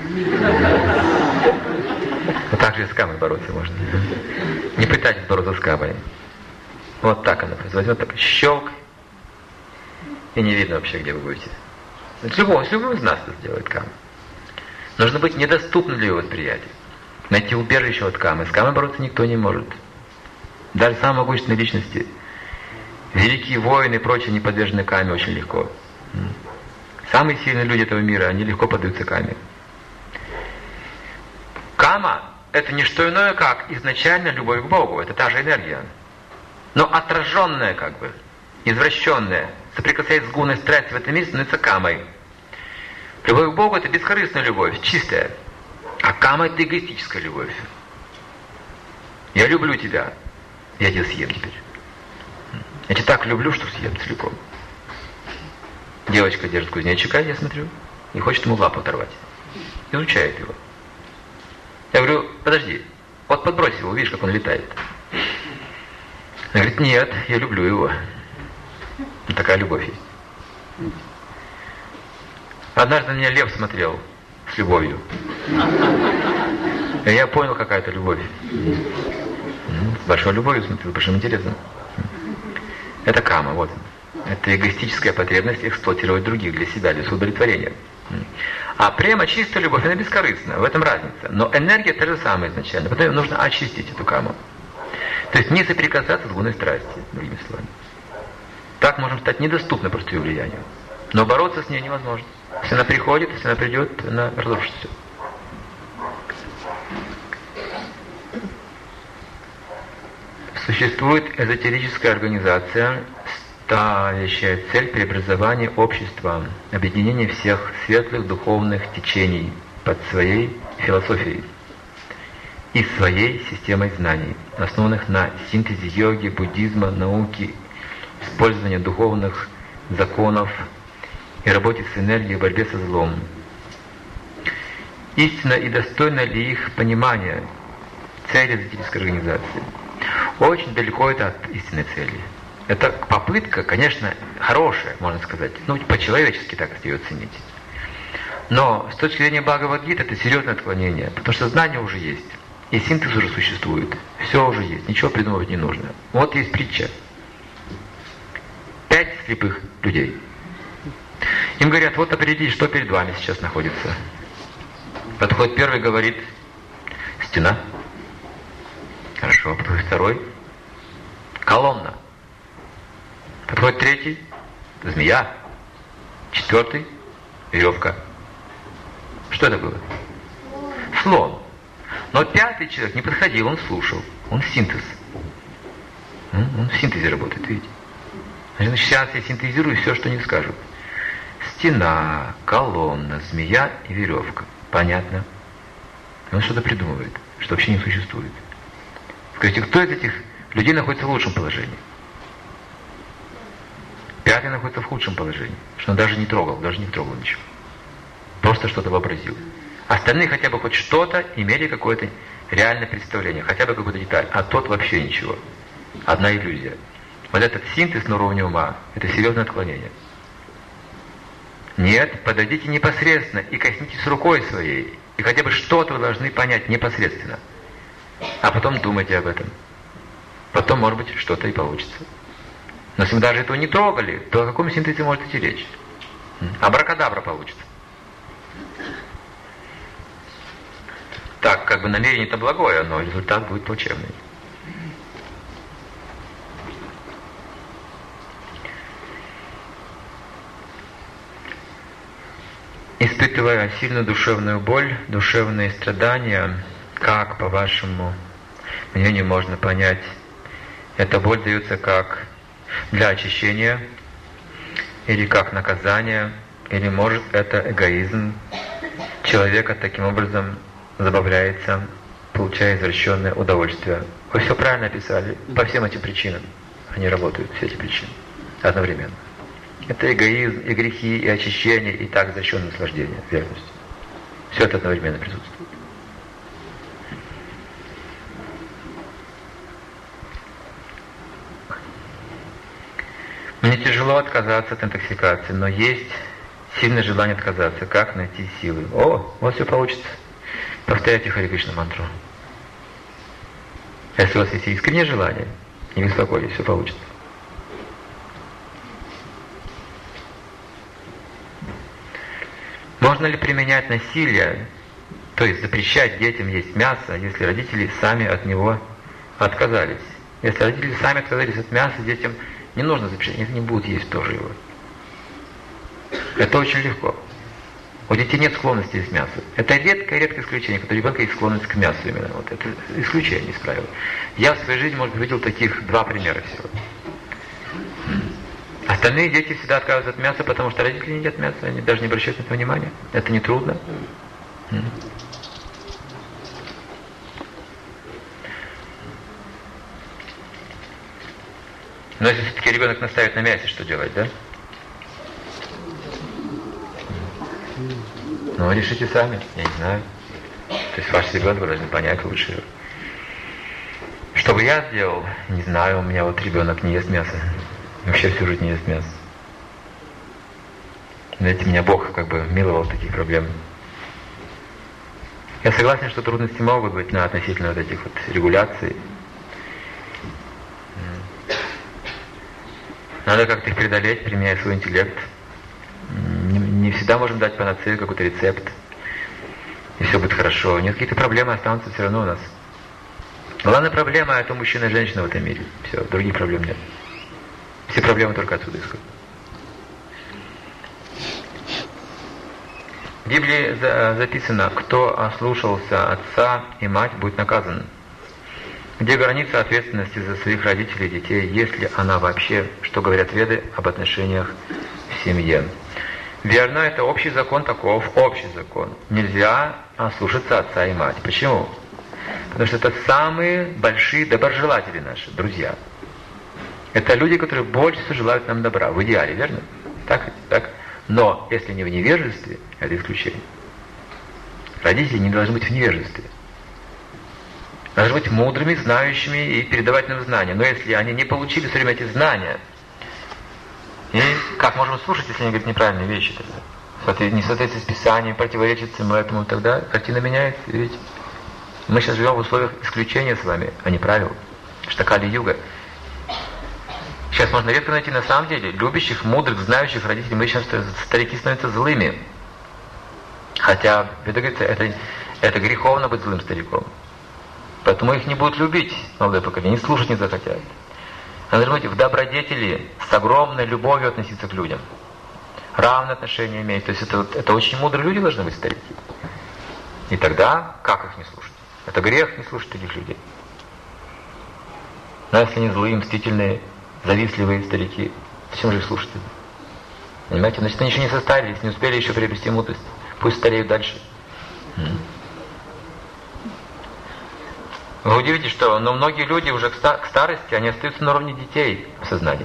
Speaker 1: Вот так же и с камой бороться можно. Не пытайтесь бороться с камой. Вот так она. Возьмет так, щелк, и не видно вообще, где вы будете. С любого, с любого из нас это сделает кама. Нужно быть недоступным для его восприятия. Найти убежище от камы. С камой бороться никто не может. Даже самые могущественные личности, великие воины и прочие, не подвержены каме очень легко. Самые сильные люди этого мира, они легко поддаются каме. Кама – это не что иное, как изначально любовь к Богу. Это та же энергия. Но отраженная как бы, извращенная, соприкасаясь с гуной страсти в этом мире, становится камой. Любовь к Богу – это бескорыстная любовь, чистая. А кама – это эгоистическая любовь. Я люблю тебя, я тебя съем теперь. Я тебя так люблю, что съем целиком. Девочка держит кузнечика, я смотрю. и хочет ему лапу оторвать. Изучает его. Я говорю, подожди, вот подбрось его, видишь, как он летает. Он говорит, нет, я люблю его. Вот такая любовь есть. Однажды на меня лев смотрел с любовью. И я понял, какая это любовь. С большой любовью смотрел, большим интересом. Это кама, вот. Это эгоистическая потребность эксплуатировать других для себя, для своего удовлетворения. А према чистая любовь, она бескорыстна, в этом разница. Но энергия та же самая изначально, поэтому нужно очистить эту каму. То есть не соприкасаться с гунной страсти, другими словами. Так можем стать недоступны просто ее влиянию. Но бороться с ней невозможно. Если она приходит, если она придет, она разрушит все. Существует эзотерическая организация, ставящая цель преобразования общества, объединения всех светлых духовных течений под своей философией и своей системой знаний, основанных на синтезе йоги, буддизма, науки, использовании духовных законов и работе с энергией в борьбе со злом. Истинно и достойно ли их понимания цели эзотерической организации? Очень далеко это от истинной цели. Это попытка, конечно, хорошая, можно сказать. Ну, по-человечески так ее оценить. Но с точки зрения Бхагавад-гиты это серьезное отклонение, потому что знание уже есть. И синтез уже существует. Все уже есть, ничего придумывать не нужно. Вот есть притча. Пять слепых людей. Им говорят, вот определите, что перед вами сейчас находится. Подходит первый, говорит, стена. Хорошо, подходит второй. Колонна. Подходит третий. Змея. Четвертый. Веревка. Что это было? Слон. Но пятый человек не подходил, он слушал. Он синтез. Он в синтезе работает, видите? Значит, сейчас я синтезирую все, что не скажут. Стена, колонна, змея и веревка. Понятно. Он что-то придумывает, что вообще не существует. Скажите, кто из этих людей находится в лучшем положении? Пятый находится в худшем положении, что он даже не трогал, даже не трогал ничего. Просто что-то вообразил. Остальные хотя бы хоть что-то имели какое-то реальное представление, хотя бы какую-то деталь, а тот вообще ничего. Одна иллюзия. Вот этот синтез на уровне ума, это серьезное отклонение. Нет, подойдите непосредственно и коснитесь рукой своей, и хотя бы что-то вы должны понять непосредственно. А потом думайте об этом. Потом, может быть, что-то и получится. Но если мы даже этого не трогали, то о каком синтезе может идти речь? Абракадабра получится. Так, как бы намерение-то благое, но результат будет плачевный. Испытывая сильную душевную боль, душевные страдания, как, по вашему мнению, можно понять, эта боль дается как для очищения, или как наказание, или может это эгоизм человека таким образом забавляется, получая извращенное удовольствие. Вы все правильно описали, по всем этим причинам они работают, все эти причины, одновременно. Это эгоизм, и грехи, и очищение, и так извращенное наслаждение, верность. Все это одновременно присутствует. Мне тяжело отказаться от интоксикации, но есть сильное желание отказаться. Как найти силы? О, вот все получится. Повторяйте Харе Кришна мантру. Если у вас есть искреннее желание, не беспокойтесь, все получится. Можно ли применять насилие, то есть запрещать детям есть мясо, если родители сами от него отказались? Если родители сами отказались от мяса, детям не нужно запрещать, они не будут есть тоже его. Это очень легко. У детей нет склонности есть мясо. Это редкое-редкое исключение, когда у ребенка есть склонность к мясу именно. Вот это исключение из правил. Я в своей жизни, может быть, видел таких два примера всего. Остальные дети всегда отказываются от мяса, потому что родители не едят мясо, они даже не обращают на это внимания. Это не трудно. Но если все-таки ребенок наставит на мясе, что делать, да? Ну, решите сами, я не знаю. То есть ваш ребенок должен понять лучше. Что бы я сделал, не знаю, у меня вот ребенок не ест мясо. Вообще всю жизнь не ест мясо. Знаете, меня Бог как бы миловал таких проблем. Я согласен, что трудности могут быть на относительно вот этих вот регуляций. Надо как-то их преодолеть, применяя свой интеллект. Не, не всегда можем дать панацею, какой-то рецепт. И все будет хорошо. Нет, какие-то проблемы останутся все равно у нас. Главная проблема — это мужчина и женщина в этом мире. Все, других проблем нет. Все проблемы только отсюда исходят. В Библии записано: кто ослушался отца и мать, будет наказан. Где граница ответственности за своих родителей и детей, если она вообще, что говорят Веды об отношениях в семье? Верно, это общий закон таков, общий закон. Нельзя ослушаться отца и мать. Почему? Потому что это самые большие доброжелатели наши, друзья. Это люди, которые больше всего желают нам добра, в идеале, верно? Так, так. Но если не в невежестве, это исключение. Родители не должны быть в невежестве. Должны быть мудрыми, знающими и передавать нам знания. Но если они не получили все время эти знания, и как можем слушать, если они говорят неправильные вещи тогда? Не соответствует с Писанием, противоречит всему этому, тогда картина меняется. Видите? Мы сейчас живем в условиях исключения с вами, а не правил. Штакали-юга. Сейчас можно редко найти на самом деле любящих, мудрых, знающих родителей. Мы сейчас старики становятся злыми. Хотя, это, это, это греховно быть злым стариком. Поэтому их не будут любить, молодое поколение, не слушать не захотят. Надо быть в добродетели, с огромной любовью относиться к людям. Равное отношение иметь. То есть это, это очень мудрые люди должны быть, старики. И тогда, как их не слушать? Это грех не слушать таких людей. Но если они злые, мстительные, завистливые старики, зачем же их слушать? Понимаете? Значит, они еще не состарились, не успели еще приобрести мудрость. Пусть стареют дальше. Вы удивитесь, что но многие люди уже к старости, они остаются на уровне детей в сознании.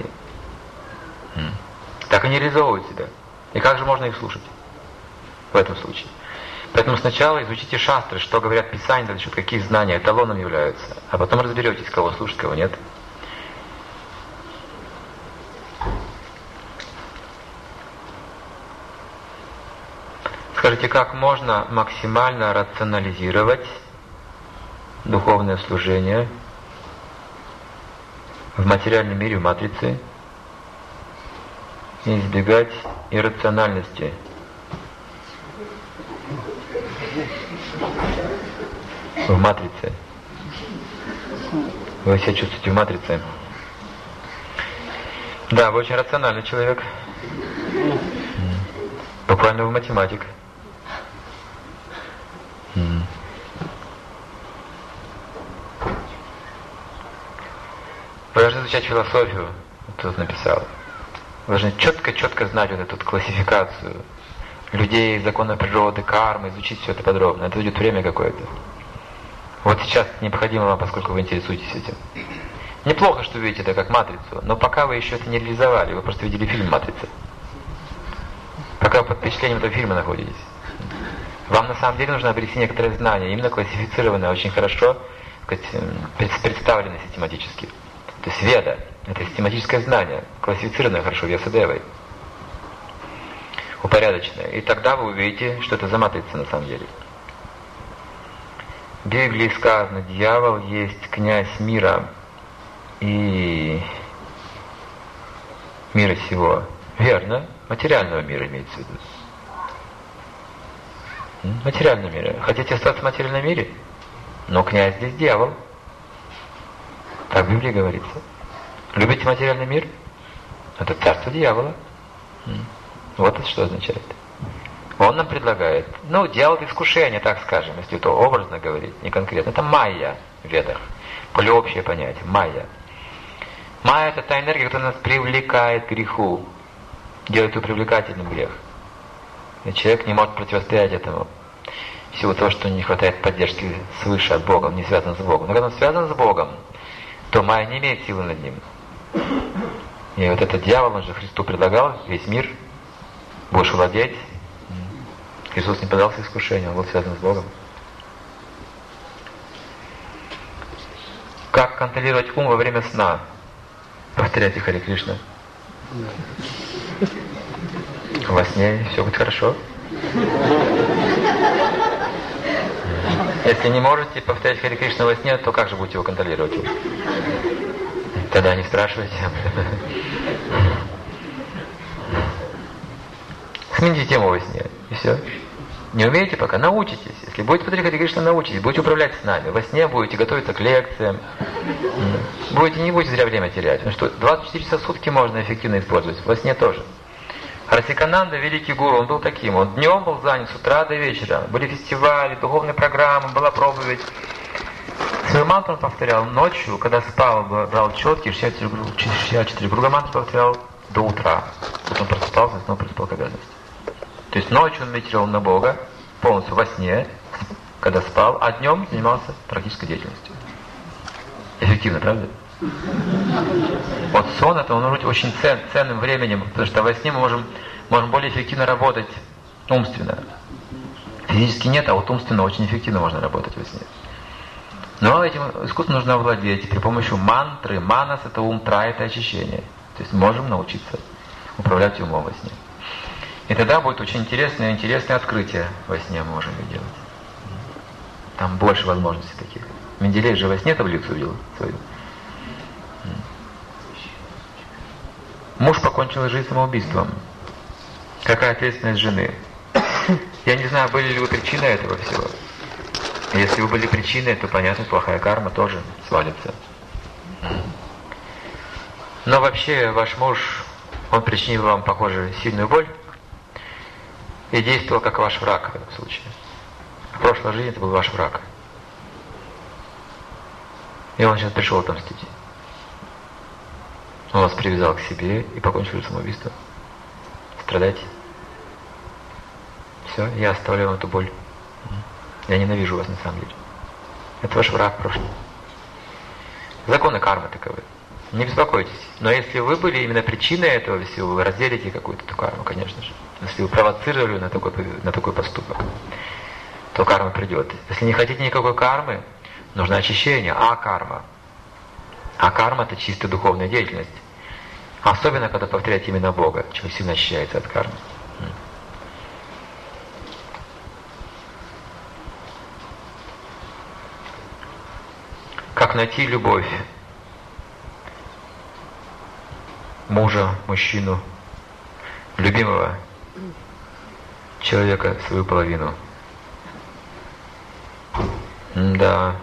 Speaker 1: Так они реализовывают себя. И как же можно их слушать в этом случае? Поэтому сначала изучите шастры, что говорят Писания, за счет каких знаний эталоном являются, а потом разберетесь, кого слушать, кого нет. Скажите, как можно максимально рационализировать духовное служение в материальном мире, в матрице, и избегать иррациональности? В матрице. Вы себя чувствуете в матрице? Да, вы очень рациональный человек. Буквально вы математик. Вы должны изучать философию, тут написал. Вы должны четко-четко знать вот эту классификацию людей, законов природы, кармы, изучить все это подробно. Это уйдет время какое-то. Вот сейчас необходимо вам, поскольку вы интересуетесь этим. Неплохо, что видите это как матрицу, но пока вы еще это не реализовали, вы просто видели фильм «Матрица». Пока под впечатлением этого фильма находитесь. Вам на самом деле нужно обрести некоторые знания, именно классифицированные, очень хорошо, так сказать, представленные систематически. То есть веда — это систематическое знание, классифицированное хорошо Вьясадевой, упорядоченное. И тогда вы увидите, что это за матрица на самом деле. В Библии сказано: дьявол есть князь мира и мира сего. Верно, материального мира имеется в виду. Материального мира. Хотите остаться в материальном мире? Но князь здесь дьявол. Так в Библии говорится. Любите материальный мир? Это царство дьявола. Вот это что означает. Он нам предлагает, ну, дьявол искушение, так скажем, если это образно говорить, не конкретно. Это майя в ведах. Более общее понятие. Майя. Майя — это та энергия, которая нас привлекает к греху. Делает его привлекательным грех. И человек не может противостоять этому. В силу того, что не хватает поддержки свыше от Бога, он не связан с Богом. Но когда он связан с Богом, то майя не имеет силы над ним. И вот этот дьявол, он же Христу предлагал весь мир. Будешь владеть. Иисус не поддался искушению, он был связан с Богом. Как контролировать ум во время сна? Повторяйте Харе Кришна. Во сне все будет хорошо. Если не можете повторять Харе Кришна во сне, то как же будете его контролировать? Тогда не спрашивайте. Смените тему во сне, и все. Не умеете пока? Научитесь. Если будете повторять Харе Кришна, научитесь. Будете управлять с нами. Во сне будете готовиться к лекциям. Будете, не будете зря время терять. Потому что двадцать четыре часа в сутки можно эффективно использовать. Во сне тоже. Расикананда, великий гуру, он был таким. Он днем был занят с утра до вечера. Были фестивали, духовные программы, была проповедь. Свой мантру он повторял ночью, когда спал, брал четкие, шестьдесят четыре круга мантры повторял до утра. Потом он просыпался и снова приступал к обязанности. То есть ночью он медитировал на Бога, полностью во сне, когда спал, а днем занимался практической деятельностью. Эффективно, правда? Вот сон это он может быть очень цен, ценным временем, потому что во сне мы можем, можем более эффективно работать умственно. Физически нет, а вот умственно очень эффективно можно работать во сне. Но этим искусством нужно овладеть при помощи мантры. Манас это ум, тра это очищение. То есть можем научиться управлять умом во сне. И тогда будет очень интересное, интересное открытие во сне мы можем делать. Там больше возможностей таких. Менделеев же во сне таблицу увидел свою. Муж покончил жизнь самоубийством. Какая ответственность жены? Я не знаю, были ли вы причиной этого всего. Если вы были причиной, то понятно, плохая карма тоже свалится. Но вообще ваш муж, он причинил вам, похоже, сильную боль и действовал как ваш враг в этом случае. В прошлой жизни это был ваш враг. И он сейчас пришел отомстить. Он вас привязал к себе и покончил самоубийство. Страдайте. Все, я оставляю вам эту боль. Я ненавижу вас на самом деле. Это ваш враг прошлый. Законы кармы таковы. Не беспокойтесь. Но если вы были именно причиной этого всего, вы разделите какую-то эту карму, конечно же. Если вы провоцировали на такой, на такой поступок, то карма придет. Если не хотите никакой кармы, нужно очищение, а карма. А карма это чистая духовная деятельность. Особенно, когда повторяете именно Бога, человек сильно очищается от кармы. Как найти любовь мужа, мужчину, любимого человека, свою половину? Да.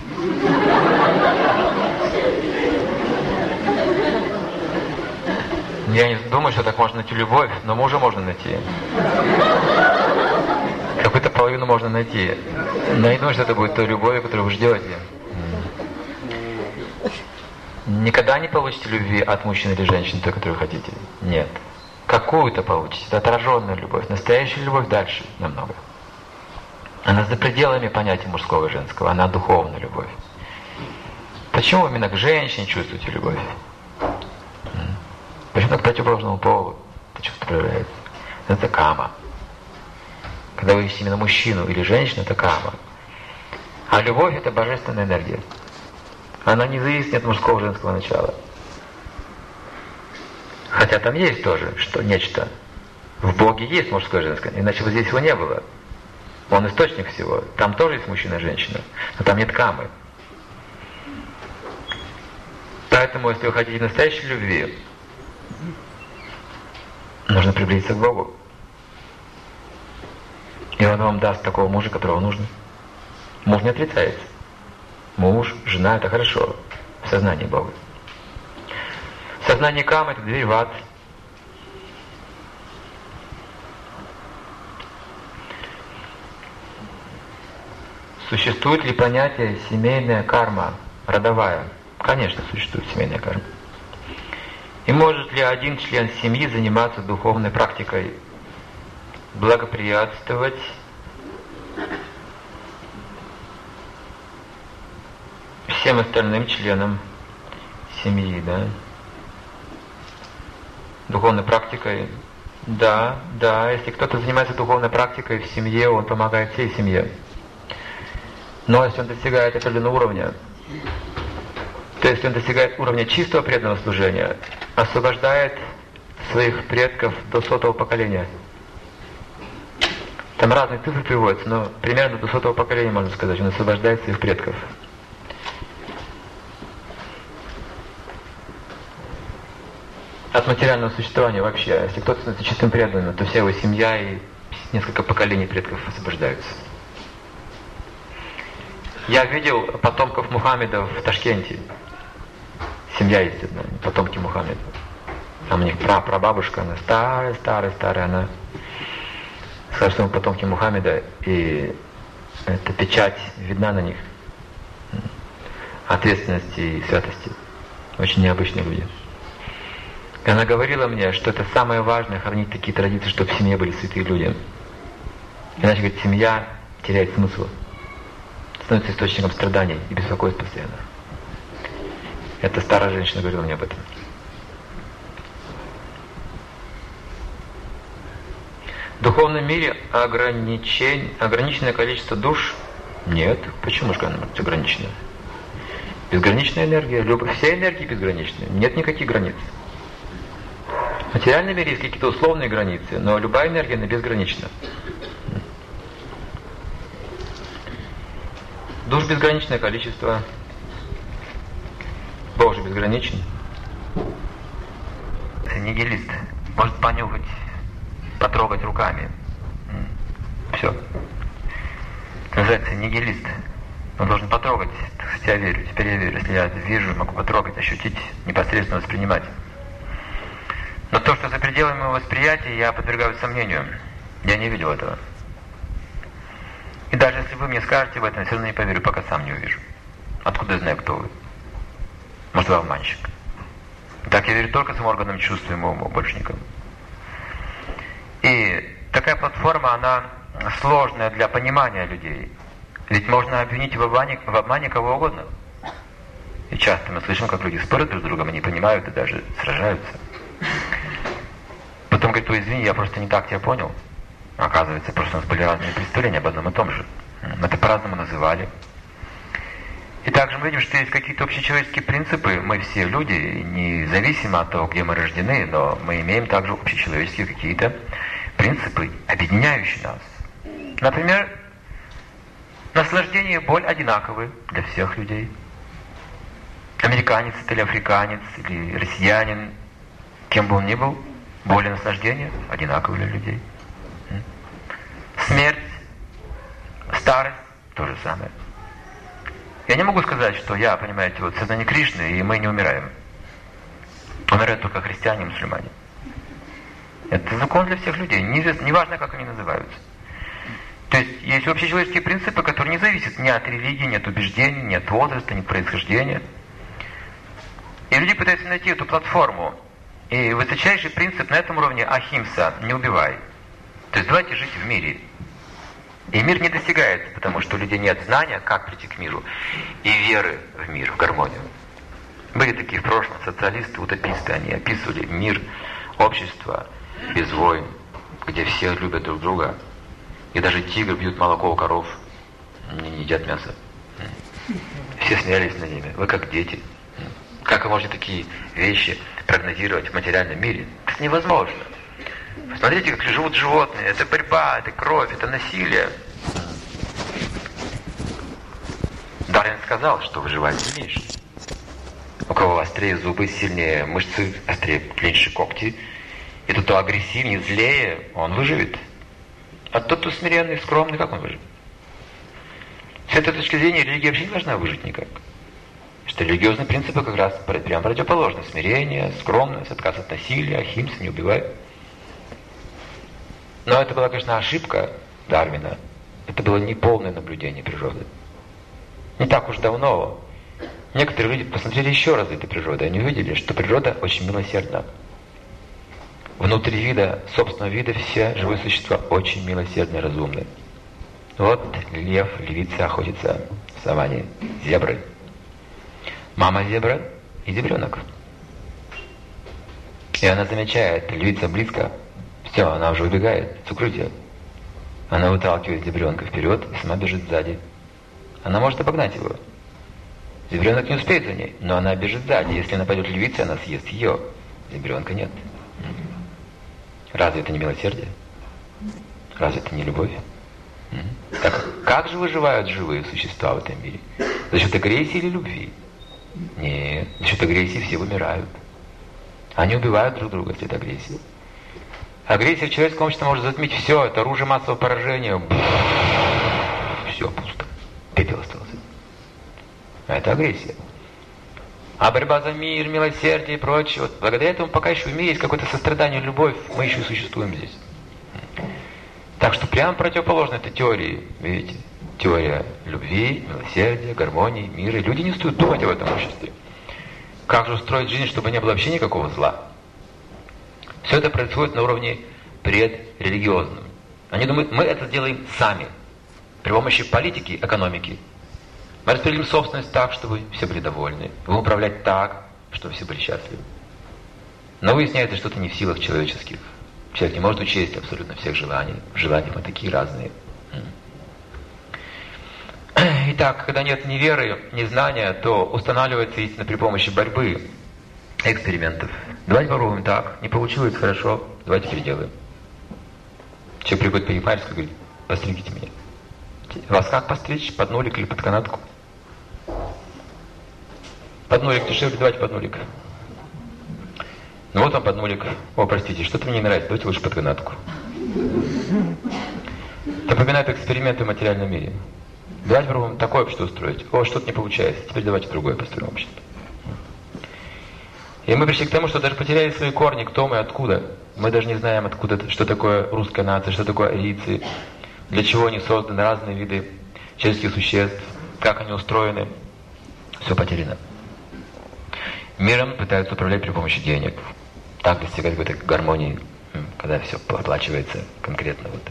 Speaker 1: Я не думаю, что так можно найти любовь, но мужа можно найти. Какую-то половину можно найти. Но я не думаю, что это будет той любовью, которую вы ждете. Никогда не получите любви от мужчины или женщины, той, которую хотите. Нет. Какую-то получите. Это отраженная любовь. Настоящая любовь дальше намного. Она за пределами понятия мужского и женского. Она духовная любовь. Почему именно к женщине чувствуете любовь? Почему к противоположному полу это чувство проявляется? Это кама. Когда вы ищете именно мужчину или женщину, это кама. А любовь это божественная энергия. Она не зависит от мужского и женского начала. Хотя там есть тоже что нечто. В Боге есть мужское и женское, иначе бы здесь его не было. Он источник всего. Там тоже есть мужчина и женщина, но там нет камы. Поэтому, если вы хотите настоящей любви, нужно приблизиться к Богу. И Он вам даст такого мужа, которого нужно. Муж не отрицается. Муж, жена – это хорошо в сознании Бога. Сознание камы – это дверь в ад. Существует ли понятие семейная карма, родовая? Конечно, существует семейная карма. И может ли один член семьи заниматься духовной практикой, благоприятствовать всем остальным членам семьи, да? Духовной практикой Да, да, если кто-то занимается духовной практикой в семье, он помогает всей семье. Но если он достигает определенного уровня, то есть он достигает уровня чистого преданного служения, освобождает своих предков до сотого поколения. Там разные цифры приводятся, но примерно до сотого поколения, можно сказать, он освобождает своих предков. От материального существования вообще. Если кто-то становится чистым преданным, то вся его семья и несколько поколений предков освобождаются. Я видел потомков Мухаммеда в Ташкенте. Семья есть одна, потомки Мухаммеда. Там у них прапрабабушка, она старая, старая, старая, она сказала, что мы потомки Мухаммеда, и эта печать видна на них. Ответственности и святости. Очень необычные люди. И она говорила мне, что это самое важное, хранить такие традиции, чтобы в семье были святые люди. Иначе, говорит, семья теряет смысл. Становится источником страданий и беспокойств постоянно. Эта старая женщина говорила мне об этом. В духовном мире ограничен... ограниченное количество душ? Нет. Почему же ограниченное? Безграничная энергия. Любовь. Все энергии безграничны. Нет никаких границ. В материальном мире есть какие-то условные границы, но любая энергия, она безгранична. Душ безграничное количество. Бог же безграничен. Нигилист. Может понюхать, потрогать руками. Все. Это называется нигилист. Он должен потрогать. Я верю, теперь я верю. Если я вижу, могу потрогать, ощутить, непосредственно воспринимать. Но то, что за пределами моего восприятия, я подвергаю сомнению. Я не видел этого. И даже если вы мне скажете в этом, я все равно не поверю, пока сам не увижу. Откуда я знаю, кто вы? Может, вы обманщик. Так я верю только своим органам чувств и уму, больше никому. И такая платформа, она сложная для понимания людей. Ведь можно обвинить в обмане, в обмане кого угодно. И часто мы слышим, как люди спорят друг с другом, они понимают и даже сражаются. Потом говорит, ой, извини, я просто не так тебя понял. Оказывается, просто у нас были разные представления об одном и том же. Мы это по-разному называли. И также мы видим, что есть какие-то общечеловеческие принципы. Мы все люди, независимо от того, где мы рождены, но мы имеем также общечеловеческие какие-то принципы, объединяющие нас. Например, наслаждение и боль одинаковы для всех людей. Американец или африканец, или россиянин, кем бы он ни был, боль и наслаждение одинаковы для людей. Смерть, старость, то же самое. Я не могу сказать, что я, понимаете, вот сознание Кришны, и мы не умираем. Умирают только христиане и мусульмане. Это закон для всех людей, неважно, как они называются. То есть есть общечеловеческие принципы, которые не зависят ни от религии, ни от убеждений, ни от возраста, ни от происхождения. И люди пытаются найти эту платформу. И высочайший принцип на этом уровне — ахимса, не убивай. То есть давайте жить в мире. И мир не достигается, потому что у людей нет знания, как прийти к миру, и веры в мир, в гармонию. Были такие в прошлом социалисты, утописты, они описывали мир, общество без войн, где все любят друг друга, и даже тигры пьют молоко у коров, не едят мясо. Все смеялись над ними. Вы как дети. Как вы можете такие вещи прогнозировать в материальном мире? Это невозможно. Посмотрите, как живут животные. Это борьба, это кровь, это насилие. Дарвин сказал, что выживает сильнейший. У кого острее зубы, сильнее мышцы, острее, длиннее когти. И тот, кто агрессивнее, злее, он выживет. А тот, кто смиренный, скромный, как он выживет? С этой точки зрения религия вообще не должна выжить никак. Что религиозные принципы как раз прямо противоположны. Смирение, скромность, отказ от насилия, ахимса, не убивай. Но это была, конечно, ошибка Дарвина. Это было неполное наблюдение природы. Не так уж давно некоторые люди посмотрели еще раз эту природу, и они увидели, что природа очень милосердна. Внутри вида, собственного вида, все живые существа очень милосердны и разумны. Вот лев, львица охотится в саванне, зебры. Мама зебра и зебренок. И она замечает, львица близко, Все, она уже убегает с укрытия. Она выталкивает зебренка вперед и сама бежит сзади. Она может обогнать его. Зебренок не успеет за ней, но она бежит сзади. Если нападет львица, она съест ее. Зебренка нет. Разве это не милосердие? Разве это не любовь? Так как же выживают живые существа в этом мире? За счет агрессии или любви? Нет, за счет агрессии все вымирают. Они убивают друг друга, если это агрессия. Агрессия в человеческом обществе может затмить все. Это оружие массового поражения. Все пусто. Пепел остался. А это агрессия. А борьба за мир, милосердие и прочее. Вот благодаря этому пока еще в мире есть какое-то сострадание, любовь. Мы еще и существуем здесь. Так что прямо противоположно этой теории. Видите? Теория любви, милосердия, гармонии, мира. И люди не стоят думать об этом обществе. Как же устроить жизнь, чтобы не было вообще никакого зла? Все это происходит на уровне предрелигиозном. Они думают, мы это сделаем сами. При помощи политики, экономики. Мы распределим собственность так, чтобы все были довольны. Будем управлять так, чтобы все были счастливы. Но выясняется, что это не в силах человеческих. Человек не может учесть абсолютно всех желаний. Желания мы такие разные. Итак, когда нет ни веры, ни знания, то устанавливается истина при помощи борьбы, экспериментов. Давайте попробуем так. Не получилось хорошо, давайте переделаем. Человек приходит по парикмахерской и говорит, постригите меня. Вас как постричь? Под нолик или под канатку? Под нолик дешевле, давайте под нолик. Ну вот вам под нолик. О, простите, что-то мне не нравится, давайте лучше под канатку. Напоминает эксперименты в материальном мире. Давайте попробуем такое общество устроить. О, что-то не получается, теперь давайте другое построим общество. И мы пришли к тому, что даже потеряли свои корни, кто мы, откуда. Мы даже не знаем, откуда, что такое русская нация, что такое арийцы, для чего они созданы, разные виды человеческих существ, как они устроены. Все потеряно. Миром пытаются управлять при помощи денег. Так достигать какой-то гармонии, когда все оплачивается конкретно. Вот.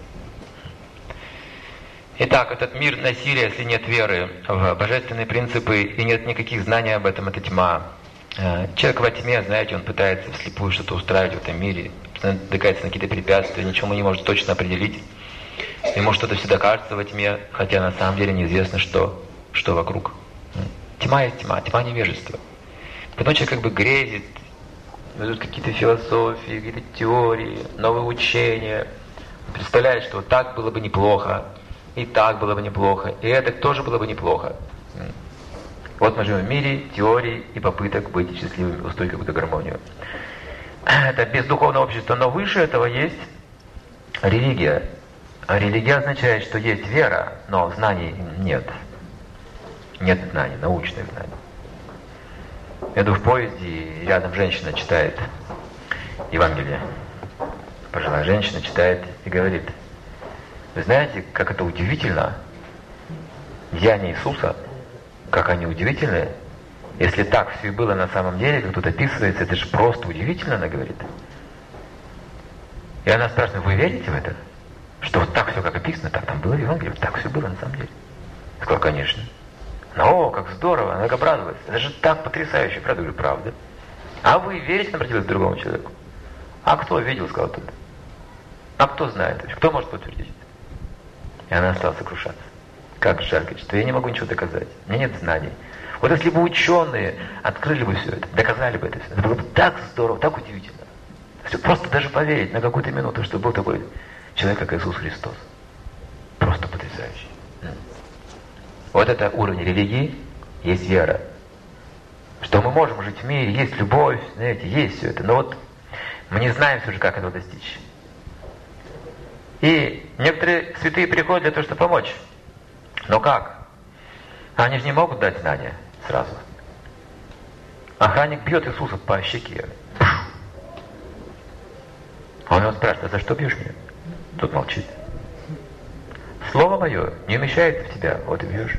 Speaker 1: Итак, этот мир насилия, если нет веры в божественные принципы и нет никаких знаний об этом, это тьма. Человек во тьме, знаете, он пытается вслепую что-то устраивать в этом мире, натыкается на какие-то препятствия, ничего не может точно определить. Ему что-то всегда кажется во тьме, хотя на самом деле неизвестно, что, что вокруг. Тьма есть тьма, тьма невежества. Потом человек как бы грезит, ведут какие-то философии, какие-то теории, новые учения. Представляет, что вот так было бы неплохо, и так было бы неплохо, и это тоже было бы неплохо. Вот мы живем в мире теорий и попыток быть счастливыми, устроить какую-то гармонию. Это бездуховное общество, но выше этого есть религия. А религия означает, что есть вера, но знаний нет. Нет знаний, научных знаний. Я иду в поезде, и рядом женщина читает Евангелие. Пожилая женщина читает и говорит, вы знаете, как это удивительно, деяния Иисуса, как они удивительны. Если так все и было на самом деле, как тут описывается, это же просто удивительно, она говорит. И она спрашивает, вы верите в это? Что вот так все, как описано, так там было в Евангелии, так все было на самом деле. Я сказал, конечно. Ну, о, как здорово, она так обрадовалась. Это же так потрясающе, правда? Я говорю, правда. А вы верите, обратилась к другому человеку? А кто видел, сказал тот. А кто знает? Кто может подтвердить это? И она стала сокрушаться. Как жаль, что я не могу ничего доказать. У меня нет знаний. Вот если бы ученые открыли бы все это, доказали бы это все, это было бы так здорово, так удивительно. Просто даже поверить на какую-то минуту, что был такой человек, как Иисус Христос. Просто потрясающий. Вот это уровень религии, есть вера. Что мы можем жить в мире, есть любовь, знаете, есть все это. Но вот мы не знаем все же, как этого достичь. И некоторые святые приходят для того, чтобы помочь. Но как? Они же не могут дать знания сразу. Охранник бьет Иисуса по щеке. Он его спрашивает, а за что бьешь меня? Тот молчит. Слово мое не умещается в тебя, вот и бьешь.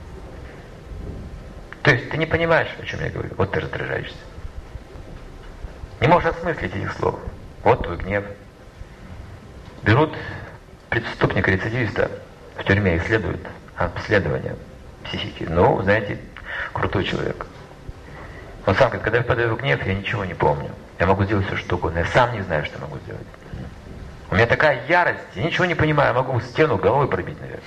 Speaker 1: То есть ты не понимаешь, о чем я говорю, вот ты раздражаешься. Не можешь осмыслить этих слов. Вот твой гнев. Берут преступника-рецидивиста в тюрьме, исследуют обследование психики. Ну, знаете, крутой человек. Он сам говорит, когда я впадаю в гнев, я ничего не помню. Я могу сделать все, что угодно. Я сам не знаю, что могу сделать. У меня такая ярость, я ничего не понимаю, я могу стену головой пробить, наверное.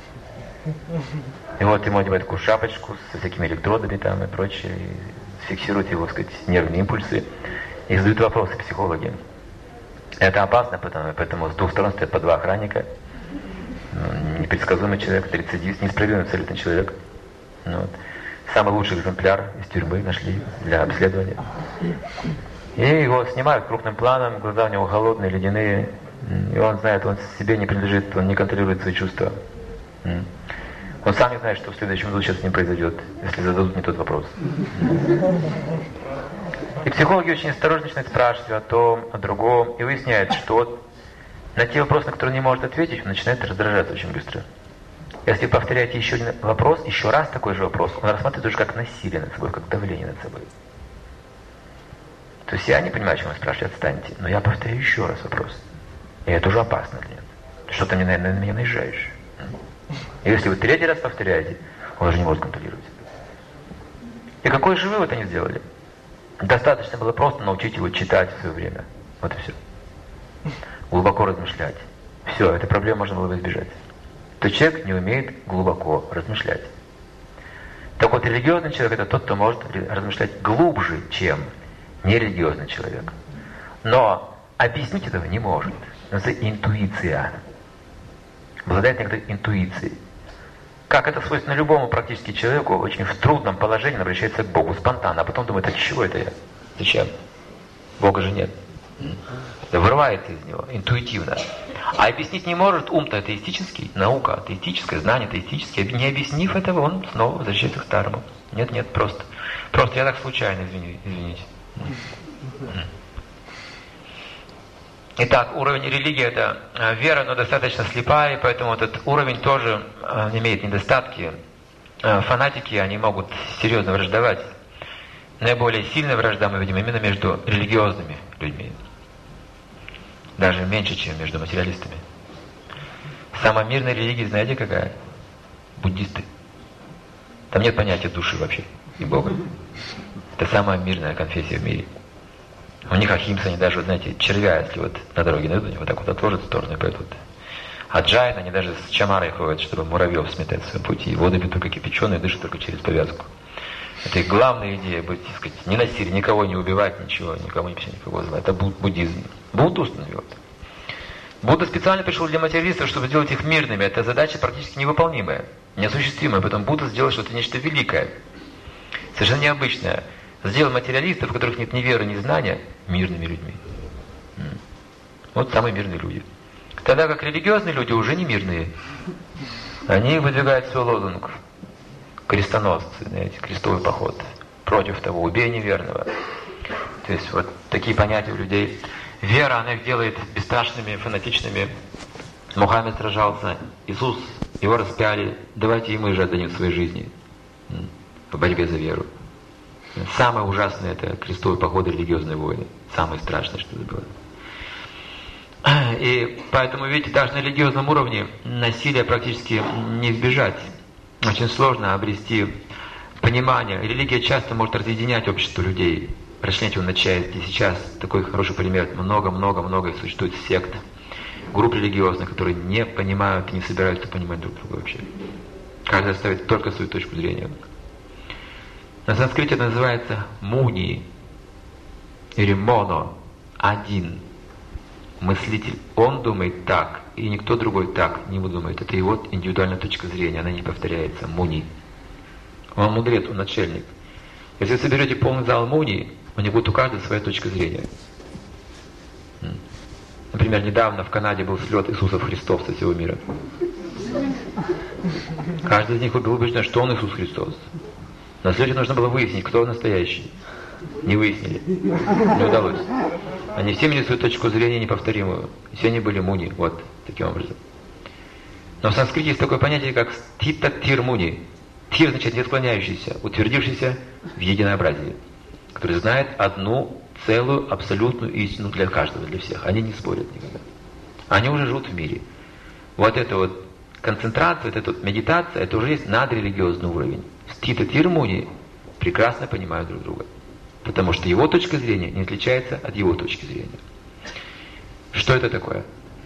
Speaker 1: И вот ему одевают такую шапочку со всякими электродами там и прочее, и фиксируют его, так сказать, нервные импульсы, и задают вопросы психологи. Это опасно, потому, поэтому с двух сторон стоят по два охранника. Ну, непредсказуемый человек, рецидивист, неисправимый абсолютно человек. Ну, вот. Самый лучший экземпляр из тюрьмы нашли для обследования. И его снимают крупным планом, глаза у него холодные, ледяные. И он знает, он себе не принадлежит, он не контролирует свои чувства. Он сам не знает, что в следующем году сейчас с ним произойдет, если зададут не тот вопрос. И психологи очень осторожно начинают спрашивать о том, о другом, и выясняют, что вот на те вопросы, на которые он не может ответить, он начинает раздражаться очень быстро. Если повторяете еще один вопрос, еще раз такой же вопрос, он рассматривает уже как насилие над собой, как давление над собой. То есть я не понимаю, о чем вы спрашиваете, отстаньте, но я повторяю еще раз вопрос. И это уже опасно для меня. Что ты, наверное, на меня наезжаешь. И если вы третий раз повторяете, он уже не может контролировать. И какой же вывод они сделали? Достаточно было просто научить его читать в свое время. Вот и все. Глубоко размышлять. Все, эту проблему можно было бы избежать. То человек не умеет глубоко размышлять. Так вот, религиозный человек — это тот, кто может размышлять глубже, чем нерелигиозный человек. Но объяснить этого не может. Это интуиция. Обладает некоторой интуицией. Как это свойственно любому практически человеку, очень в трудном положении он обращается к Богу спонтанно, а потом думает, а чего это я? Зачем? Бога же нет. Это вырывается из него, интуитивно. А объяснить не может, ум-то атеистический, наука атеистическая, знание атеистическое. Не объяснив этого, он снова возвращается к старому. Нет, нет, просто. Просто я так случайно, извини, извините. Итак, уровень религии — это вера, но достаточно слепая, и поэтому этот уровень тоже имеет недостатки. Фанатики, они могут серьезно враждовать. Наиболее сильная вражда мы видим именно между религиозными людьми. Даже меньше, чем между материалистами. Самая мирная религия, знаете какая? Буддисты. Там нет понятия души вообще и Бога. Это самая мирная конфессия в мире. У них ахимса, они даже, вот, знаете, червя, если вот на дороге найдут, они вот так вот отложат в сторону и пойдут. А джайн, они даже с чамарой ходят, чтобы муравьев сметать в своем пути. И воду пьют только кипяченые, дышат только через повязку. Это их главная идея, быть, так сказать, не насилие, никого не убивать, ничего, никому не писать, никакого зла. Это буддизм. Будда установил это. Будда специально пришел для материалистов, чтобы сделать их мирными. Это задача практически невыполнимая, неосуществимая. Поэтому Будда сделал что-то нечто великое, совершенно необычное. Сделал материалистов, в которых нет ни веры, ни знания, мирными людьми. Вот самые мирные люди. Тогда как религиозные люди уже не мирные. Они выдвигают свой лозунг. Крестоносцы, знаете, крестовый поход. Против того, убей неверного. То есть вот такие понятия у людей. Вера, она их делает бесстрашными, фанатичными. Мухаммед сражался, Иисус, его распяли. Давайте и мы же отдадим своей жизни в борьбе за веру. Самое ужасное — это крестовые походы, религиозные войны. Самое страшное, что это было. И поэтому, видите, даже на религиозном уровне насилия практически не избежать. Очень сложно обрести понимание. Религия часто может разъединять общество людей, расчленять его на части. Сейчас такой хороший пример. Много-много-много существует сект, групп религиозных, которые не понимают и не собираются понимать друг друга вообще. Каждый ставит только свою точку зрения. На санскрите это называется муни или моно, один мыслитель. Он думает так, и никто другой так не думает. Это его индивидуальная точка зрения, она не повторяется. Муни. Он мудрец, он начальник. Если вы соберете полный зал муни, у них будет у каждого своя точка зрения. Например, недавно в Канаде был слет Иисусов Христов со всего мира. Каждый из них был убежден, что он Иисус Христос. На слете нужно было выяснить, кто настоящий. Не выяснили. Не удалось. Они все имели свою точку зрения неповторимую. Все они были муни. Вот, таким образом. Но в санскрите есть такое понятие, как стита тир муни. Тир означает не склоняющийся, утвердившийся в единообразии, который знает одну целую абсолютную истину для каждого, для всех. Они не спорят никогда. Они уже живут в мире. Вот эта вот концентрация, вот эта вот медитация, это уже есть надрелигиозный уровень. Стита тир муни прекрасно понимают друг друга. Потому что его точка зрения не отличается от его точки зрения. Что это такое?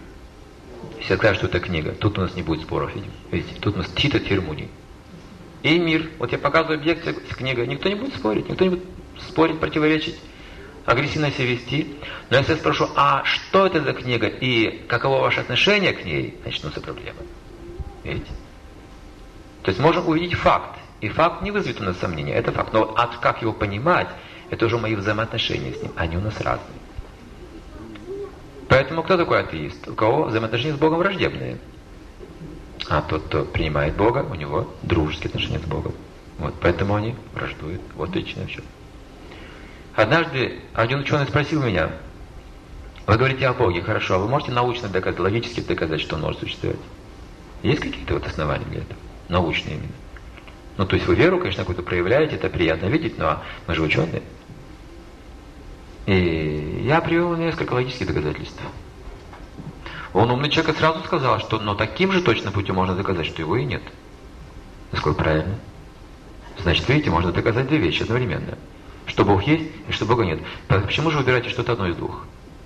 Speaker 1: Если скажут, что это книга, тут у нас не будет споров, видим. Видите, тут у нас Тита Тирмуни. И мир. Вот я показываю объект, книга. Никто не будет спорить, никто не будет спорить, противоречить, агрессивно себя вести. Но если я спрошу, а что это за книга и каково ваше отношение к ней, начнутся проблемы. Видите? То есть можно увидеть факт. И факт не вызовет у нас сомнения. Это факт. Но а как его понимать, это уже мои взаимоотношения с ним. Они у нас разные. Поэтому кто такой атеист? У кого взаимоотношения с Богом враждебные. А тот, кто принимает Бога, у него дружеские отношения с Богом. Вот, поэтому они враждуют. Вот лично все. Однажды один ученый спросил меня, вы говорите о Боге, хорошо, а вы можете научно доказать, логически доказать, что он может существовать? Есть какие-то вот основания для этого? Научные именно. Ну, то есть вы веру, конечно, какую-то проявляете, это приятно видеть, но мы же ученые. И я привел несколько логических доказательств. Он, умный человек, сразу сказал, что но таким же точно путем можно доказать, что его и нет. Насколько правильно? Значит, видите, можно доказать две вещи одновременно. Что Бог есть и что Бога нет. Почему же выбираете что-то одно из двух?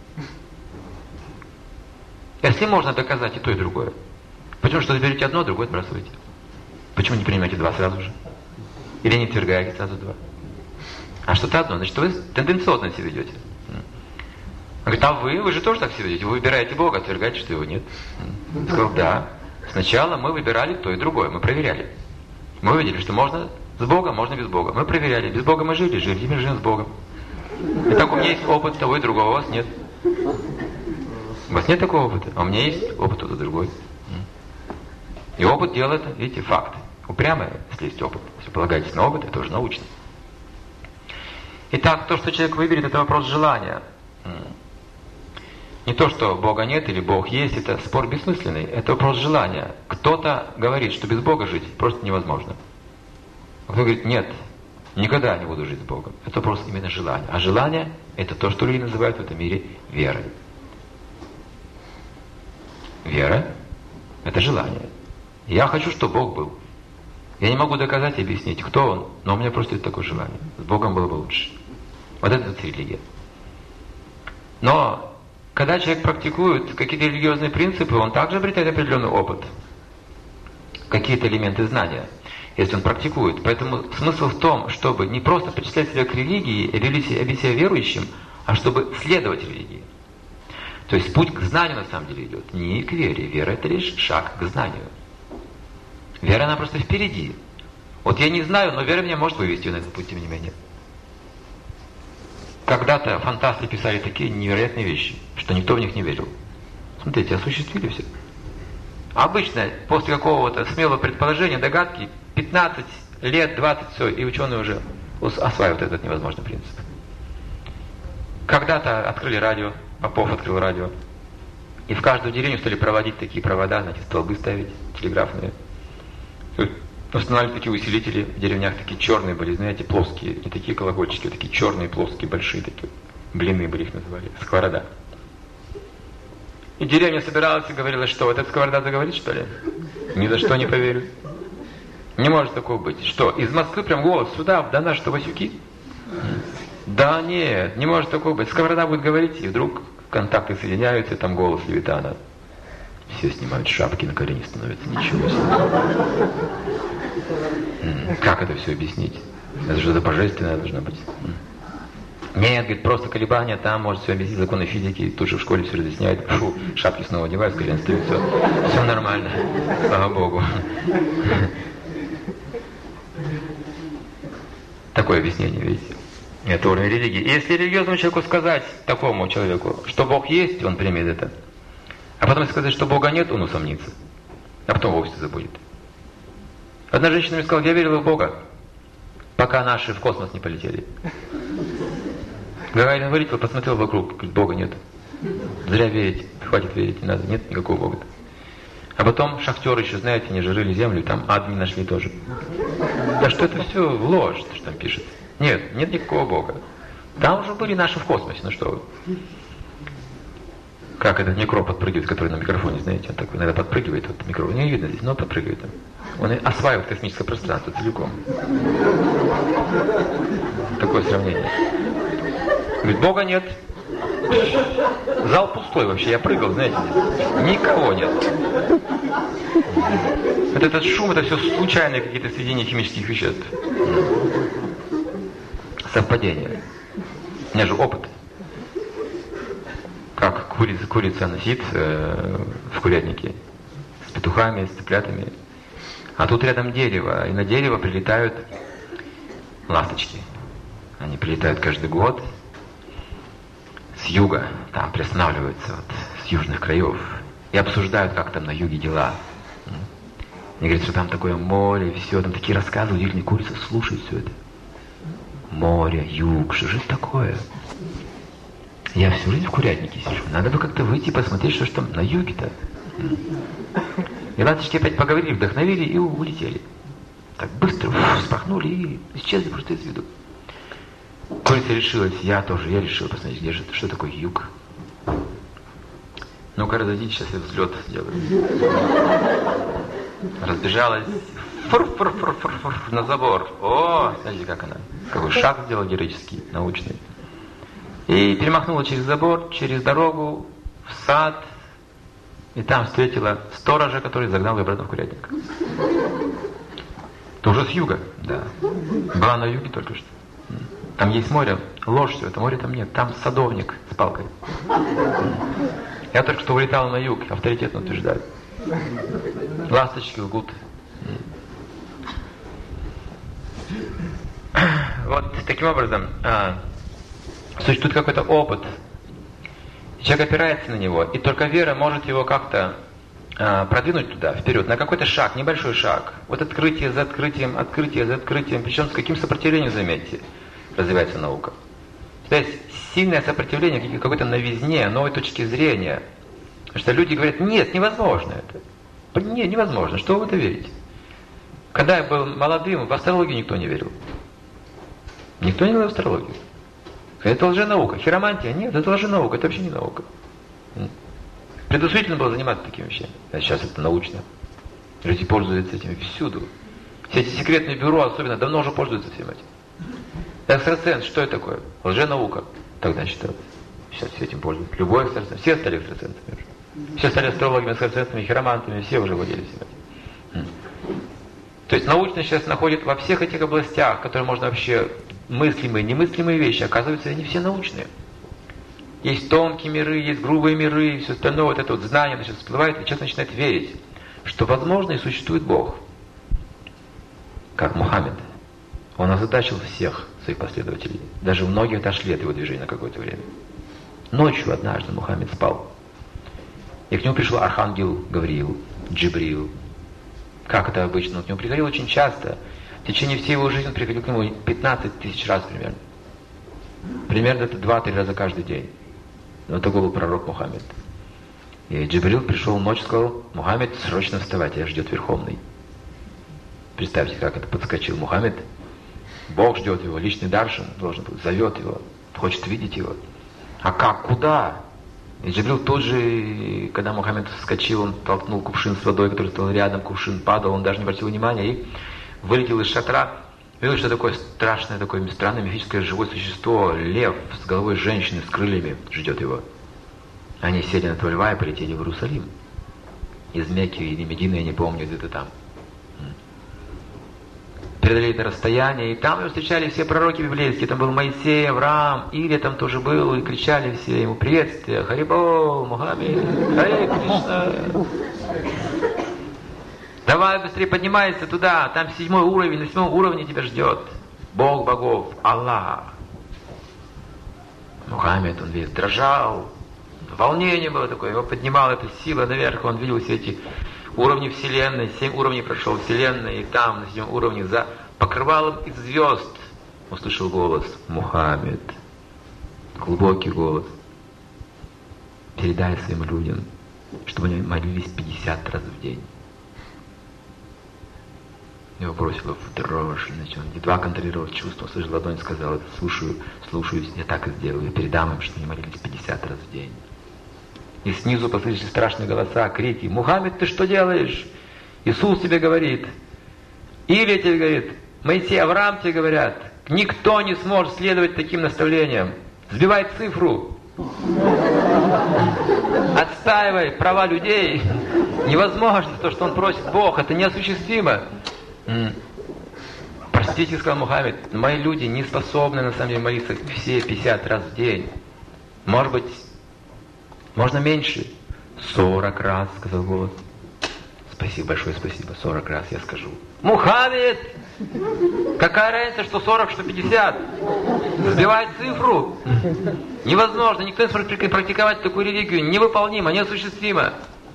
Speaker 1: Если можно доказать и то, и другое, почему что берете одно, а другое отбрасываете? Почему не принимаете два сразу же? Или не отвергаете сразу два? А что-то одно, значит, вы тенденциозно себя ведете. Он говорит, а вы, вы же тоже так себя ведете. Вы выбираете Бога, отвергаете, что его нет. Он сказал, да. Сначала мы выбирали то и другое, мы проверяли. Мы увидели, что можно с Богом, можно без Бога. Мы проверяли, без Бога мы жили, жили, теперь живем с Богом. И так у меня есть опыт того и другого, у вас нет. У вас нет такого опыта, а у меня есть опыт тот и другой. И опыт делает, видите, факт. Упрямый, если есть опыт. Если полагаетесь на опыт, это уже научно. Итак, то, что человек выберет, это вопрос желания. Не то, что Бога нет или Бог есть, это спор бессмысленный. Это вопрос желания. Кто-то говорит, что без Бога жить просто невозможно. Кто говорит, нет, никогда не буду жить с Богом. Это вопрос именно желания. А желание – это то, что люди называют в этом мире верой. Вера – это желание. Я хочу, чтобы Бог был. Я не могу доказать и объяснить, кто Он, но у меня просто есть такое желание. С Богом было бы лучше. Вот это вот религия. Но когда человек практикует какие-то религиозные принципы, он также обретает определенный опыт, какие-то элементы знания, если он практикует. Поэтому смысл в том, чтобы не просто причислять себя к религии или объявить себя верующим, а чтобы следовать религии. То есть путь к знанию на самом деле идет не к вере. Вера – это лишь шаг к знанию. Вера, она просто впереди. Вот я не знаю, но вера меня может вывести на этот путь, тем не менее. Когда-то фантасты писали такие невероятные вещи, что никто в них не верил. Смотрите, осуществили все. Обычно после какого-то смелого предположения, догадки, пятнадцать лет, двадцать, все, и ученые уже осваивают этот невозможный принцип. Когда-то открыли радио, Попов открыл радио, и в каждую деревню стали проводить такие провода, знаете, столбы ставить, телеграфные. Устанавливали такие усилители, в деревнях такие черные были, знаете, плоские, не такие колокольчики, а такие черные, плоские, большие такие, блины были их называли, сковорода. И деревня собиралась и говорила, что вот эта сковорода заговорит, что ли? Ни за что не поверю. Не может такого быть. Что, из Москвы прям голос сюда, до нас, что, Васюки? Да нет, не может такого быть. Сковорода будет говорить, и вдруг контакты соединяются, и там голос Левитана. Все снимают шапки, на колени становятся. Ничего себе. Как это все объяснить? Это что-то божественное должно быть. Нет, говорит, просто колебания, там может все объяснить, законы физики, тут же в школе все разъясняют. Фу, шапки снова одевают, с колен встают, все, все нормально. Слава Богу. Такое объяснение, видите? Это уровень религии. Если религиозному человеку сказать, такому человеку, что Бог есть, он примет это. А потом сказать, что Бога нет, он усомнится. А потом вовсе забудет. Одна женщина мне сказала, я верила в Бога, пока наши в космос не полетели. Гагарин вылетел, посмотрел вокруг, говорит, Бога нет. Зря верить, хватит верить, не надо, нет никакого Бога. А потом шахтеры еще, знаете, не жрали землю, там ад не нашли тоже. Да что это все ложь, что там пишет. Нет, нет никакого Бога. Там уже были наши в космосе, ну что вы. Как этот микроб подпрыгивает, который на микрофоне, знаете, он так иногда подпрыгивает, вот микроб, не видно здесь, но подпрыгивает. Он осваивает космическое пространство целиком. Такое сравнение. Говорит, Бога нет. Зал пустой вообще, я прыгал, знаете, никого нет. Вот этот шум, это все случайные какие-то сведения химических веществ. Совпадение. У меня же опыт. Как курица, курица она сидит э, в курятнике с петухами, с цыплятами. А тут рядом дерево, и на дерево прилетают ласточки. Они прилетают каждый год с юга, там приостанавливаются вот, с южных краев и обсуждают, как там на юге дела. Они говорят, что там такое море, все, там такие рассказы удивительные. Курица слушает все это. Море, юг, что же это такое? Я всю жизнь в курятнике сижу. Надо бы как-то выйти и посмотреть, что же там на юге-то. И ласточки опять поговорили, вдохновили и улетели. Так быстро уф, вспорхнули и исчезли просто из виду. Курица решилась, я тоже, я решил посмотреть, где же это, что такое юг. Ну-ка, разойдите, сейчас я взлет сделаю. Разбежалась, фур-фур-фур-фур-фур, на забор. О, смотрите, как она, какой шаг сделала героический, научный. И перемахнула через забор, через дорогу, в сад. И там встретила сторожа, который загнал ее обратно в курятник. Тоже с юга, да. Была на юге только что. Там есть море, ложь все, это море там нет. Там садовник с палкой. Я только что улетал на юг, авторитетно утверждаю. Ласточки лгут. Вот таким образом существует какой-то опыт. Человек опирается на него, и только вера может его как-то а, продвинуть туда, вперед, на какой-то шаг, небольшой шаг. Вот открытие за открытием, открытие за открытием, причем с каким сопротивлением, заметьте, развивается наука. То есть сильное сопротивление какой-то новизне, новой точки зрения. Потому что люди говорят, нет, невозможно это. Нет, невозможно, что вы в это верите? Когда я был молодым, в астрологию никто не верил. Никто не верил в астрологию. Это лженаука. Хиромантия? Нет, это лженаука, это вообще не наука. Предусмотрительно было заниматься такими вещами. А сейчас это научно. Люди пользуются этим всюду. Все эти секретные бюро особенно давно уже пользуются всем этим. Экстрасенс, что это такое? Лженаука. Так значит, сейчас все этим пользуются. Любой экстрасенс. Все стали экстрасенсами. Все стали астрологами, экстрасенсами, хиромантами, все уже владели всем этим. То есть научность сейчас находит во всех этих областях, которые можно вообще мыслимые, немыслимые вещи, оказывается, они все научные. Есть тонкие миры, есть грубые миры, и все остальное, вот это вот знание начинает всплывает, и человек начинает верить, что возможно и существует Бог. Как Мухаммед. Он озадачил всех своих последователей. Даже многие отошли от его движения на какое-то время. Ночью однажды Мухаммед спал. И к нему пришел архангел Гавриил, Джибрил. Как это обычно? Он к нему приходил очень часто. В течение всей его жизни он приходил к нему пятнадцать тысяч раз примерно. Примерно это два-три раза каждый день. Вот такой был пророк Мухаммед. И Джибрил пришел ночью и сказал, Мухаммед, срочно вставать, тебя ждет Верховный. Представьте, как это подскочил Мухаммед. Бог ждет его, личный даршан должен был, зовет его, хочет видеть его. А как, куда? И Джибрил тут же, когда Мухаммед вскочил, он толкнул кувшин с водой, который стоял рядом, кувшин падал, он даже не обратил внимания, и вылетел из шатра, видел, что такое страшное, такое странное мифическое живое существо, лев с головой женщины, с крыльями, ждет его. Они сели на этого льва и полетели в Иерусалим. Из Мекки или Медины, я не помню, где-то там. Преодолели это расстояние, и там его встречали все пророки библейские, там был Моисей, Авраам, Илия там тоже был, и кричали все ему приветствия, Харибо, Мухаммед, Харе Кришна. Давай быстрее поднимайся туда, там седьмой уровень, на седьмом уровне тебя ждет Бог богов, Аллах. Мухаммед, он весь дрожал, волнение было такое, его поднимала эта сила наверх, он видел все эти уровни Вселенной, семь уровней прошел Вселенной, и там, на седьмом уровне, за покрывалом из звезд, услышал голос Мухаммед, глубокий голос. Передай своим людям, чтобы они молились пятьдесят раз в день. Его бросило в дрожь, значит, он едва контролировал чувства, слышал ладонь, сказал, слушаю, слушаюсь, я так и сделаю, я передам им, что они молились пятьдесят раз в день. И снизу послышались страшные голоса, крики, Мухаммед, ты что делаешь? Иисус тебе говорит, Илия тебе говорит, Моисей, Авраам тебе говорят, никто не сможет следовать таким наставлениям. Сбивай цифру, Отстаивай права людей. Невозможно. То, что он просит Бог, это неосуществимо. Простите, сказал Мухаммед, мои люди не способны на самом деле молиться все пятьдесят раз в день. Может быть, можно меньше. сорок раз, сказал голос. Спасибо, большое спасибо. сорок раз я скажу. Мухаммед! Какая разница, что сорок, что пятьдесят? Сбивай цифру. Невозможно, никто не сможет практиковать такую религию. Невыполнимо, неосуществимо.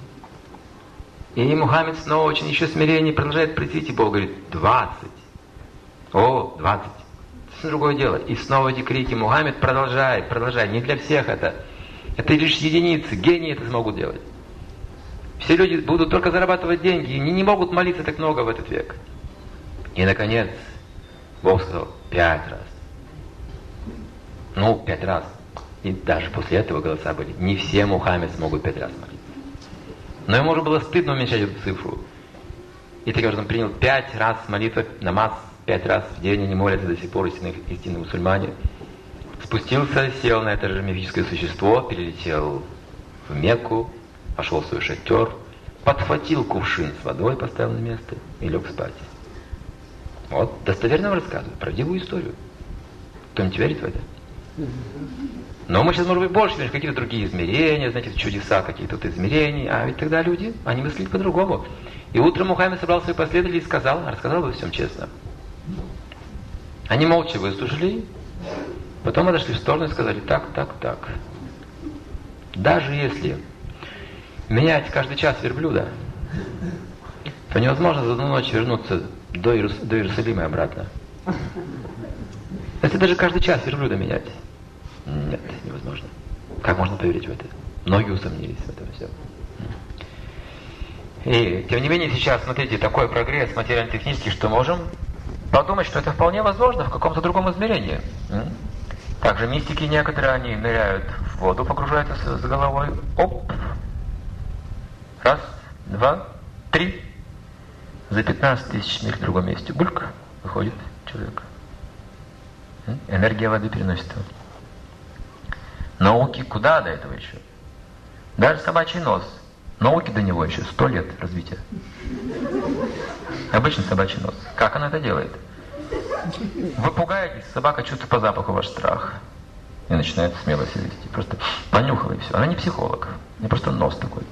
Speaker 1: И Мухаммед снова очень еще смирение продолжает просить, и Бог говорит, двадцать. О, двадцать. Это другое дело. И снова эти крики. Мухаммед продолжает, продолжает. Не для всех это. Это лишь единицы. Гении это смогут делать. Все люди будут только зарабатывать деньги. И не, не могут молиться так много в этот век. И, наконец, Бог сказал, пять раз. Ну, пять раз. И даже после этого голоса были. Не все Мухаммед смогут пять раз молиться. Но ему уже было стыдно уменьшать эту цифру. И таким образом принял пять раз молитвы, намаз, пять раз в день. Они молятся до сих пор, истинные, истинные мусульмане. Спустился, сел на это же мифическое существо, перелетел в Мекку, пошел в свой шатер, подхватил кувшин с водой, поставил на место и лег спать. Вот, достоверно вам рассказываю, правдивую историю. Кто-нибудь верит в это? Но мы сейчас, может быть, больше верим в какие-то другие измерения, знаете, чудеса какие-то вот измерений, а ведь тогда люди, они мыслили по-другому. И утром Мухаммед собрал своих последователей и сказал, рассказал обо всем честно. Они молча выслушали, потом отошли в сторону и сказали, так, так, так. Даже если менять каждый час верблюда, то невозможно за одну ночь вернуться до, Иерус... до Иерусалима и обратно. Если даже каждый час верблюда менять, нет, невозможно. Как можно поверить в это? Многие усомнились в этом всем. И, тем не менее, сейчас, смотрите, такой прогресс материально-технический, что можем подумать, что это вполне возможно в каком-то другом измерении. Также мистики некоторые, они ныряют в воду, погружаются с, с головой. Оп! Раз, два, три. За пятнадцать тысяч миль в другом месте. Бульк! Выходит человек. Энергия воды переносит его. Науки куда до этого еще? Даже собачий нос. Науки до него еще сто лет развития. Обычный собачий нос. Как она это делает? Вы пугаетесь, собака чувствует по запаху ваш страх. И начинает смело себя вести. Просто понюхала и все. Она не психолог. Не просто нос такой.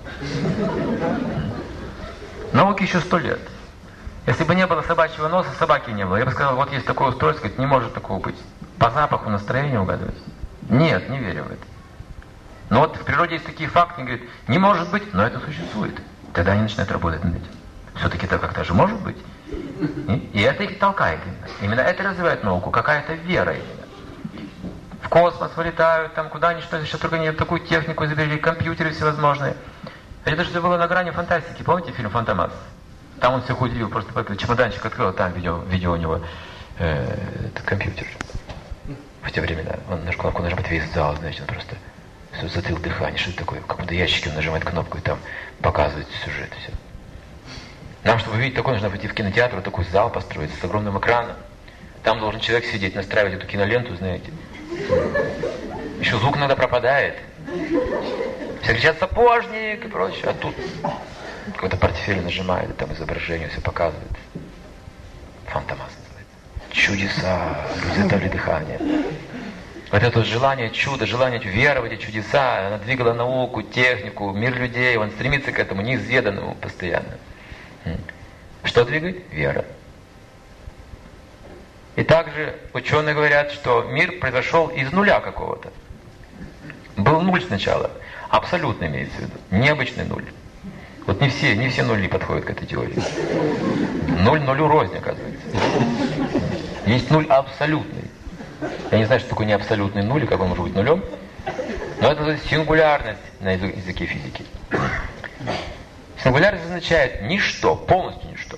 Speaker 1: Науке еще сто лет. Если бы не было собачьего носа, собаки не было. Я бы сказал, вот есть такое устройство, не может такого быть. По запаху настроение угадывать. Нет, не верю в это. Но вот в природе есть такие факты, говорят, не может быть, но это существует. Тогда они начинают работать над этим. Все-таки это как-то же может быть. И, и это их толкает именно. Именно это развивает науку, какая-то вера именно. В космос вылетают, там куда они что, сейчас только не такую технику изобрели, компьютеры всевозможные. Это же было на грани фантастики. Помните фильм «Фантомас»? Там он всех удивил, просто чемоданчик открыл, там видео, видео у него э, этот компьютер. В те времена он на кнопку нажимает весь зал, значит, он просто затыл дыхание, что это такое, в каком-то ящике он нажимает кнопку и там показывает сюжет, все. Нам, чтобы увидеть такое, нужно пойти в кинотеатр, вот такой зал построить с огромным экраном. Там должен человек сидеть, настраивать эту киноленту, знаете. Еще звук иногда пропадает. Все кричат «сапожник» и прочее, а тут какой-то портфель нажимает, и там изображение все показывает. Фантомас называется. Чудеса, люди затали дыхание. Вот это вот желание чуда, желание веры в эти чудеса, она двигала науку, технику, мир людей, он стремится к этому неизведанному постоянно. Что двигает? Вера. И также ученые говорят, что мир произошел из нуля какого-то. Был нуль сначала, абсолютно имеется в виду, необычный нуль. Вот не все, не все нули подходят к этой теории. Ноль нулю рознь, оказывается. Есть нуль абсолютный. Я не знаю, что такое неабсолютный нуль, и как он может быть нулем, но это сингулярность на языке физики. Сингулярность означает ничто, полностью ничто.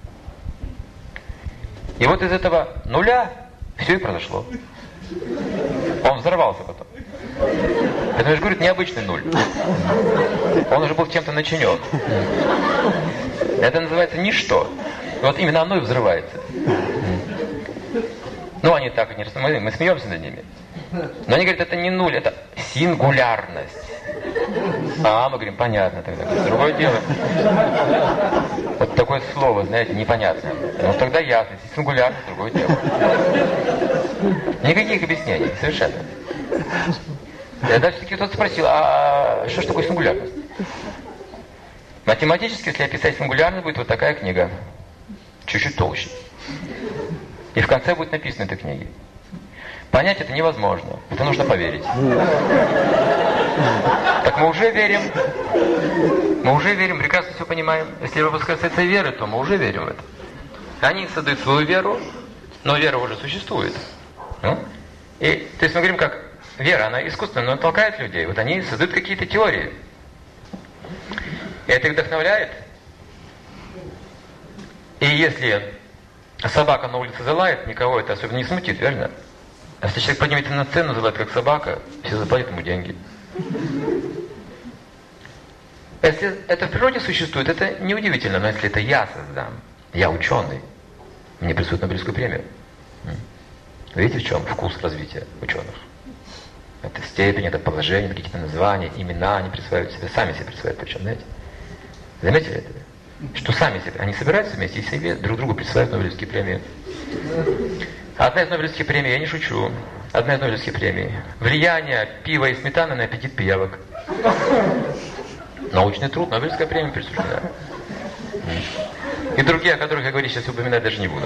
Speaker 1: И вот из этого нуля все и произошло. Он взорвался потом. Это, я же говорю, необычный нуль. Он уже был чем-то начинен. Это называется ничто. И вот именно оно и взрывается. Ну, они так не рассматривают, мы смеемся над ними. Но они говорят, это не нуль, это Сингулярность. А, мы говорим, понятно тогда. Другое дело. Вот такое слово, знаете, непонятное. Ну тогда ясно. Сингулярность, другое дело. Никаких объяснений, совершенно. Тогда все-таки кто-то спросил, а что ж такое сингулярность? Математически, если описать сингулярность, будет вот такая книга. Чуть-чуть толще. И в конце будет написано этой книги. Понять это невозможно. Это нужно поверить. Так мы уже верим. Мы уже верим, прекрасно все понимаем. Если вопрос касается веры, то мы уже верим в это. Они создают свою веру, но вера уже существует. Ну? И, то есть мы говорим, как вера, она искусственная, но толкает людей. Вот они создают какие-то теории. И это их вдохновляет. И если собака на улице залает, никого это особенно не смутит, верно? А если человек поднимется на сцену, залает как собака, все заплатят ему деньги. Если это в природе существует, это неудивительно, но если это я создам, я ученый, мне присвоят Нобелевскую премию. Видите, в чем вкус развития ученых? Это степень, это положение, это какие-то названия, имена они присваивают себе, сами себе присваивают, причем, знаете? Заметили это? Что сами себе, они собираются вместе и себе друг другу присваивают Нобелевские премии. Одна из Нобелевских премий, я не шучу, одна из Нобелевских премий. Влияние пива и сметаны на аппетит пиявок. Научный труд, Нобелевская премия присуждена. И другие, о которых я говорить сейчас упоминать даже не буду.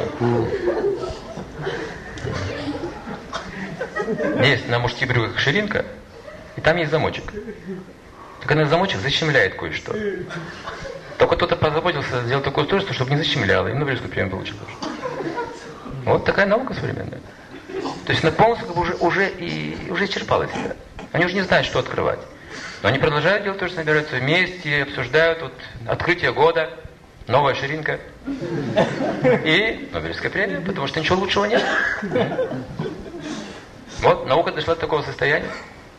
Speaker 1: Есть на мужских брюках ширинка, и там есть замочек. Только на замочек защемляет кое-что. Только кто-то позаботился сделать такое устройство, чтобы не защемляло, и Нобелевскую премию получил тоже. Вот такая наука современная. То есть она полностью уже, уже, и, уже исчерпала себя. Они уже не знают, что открывать. Но они продолжают делать то, что собираются вместе, обсуждают вот, открытие года, новая ширинка. И Нобелевская премия, потому что ничего лучшего нет. Вот, наука дошла до такого состояния.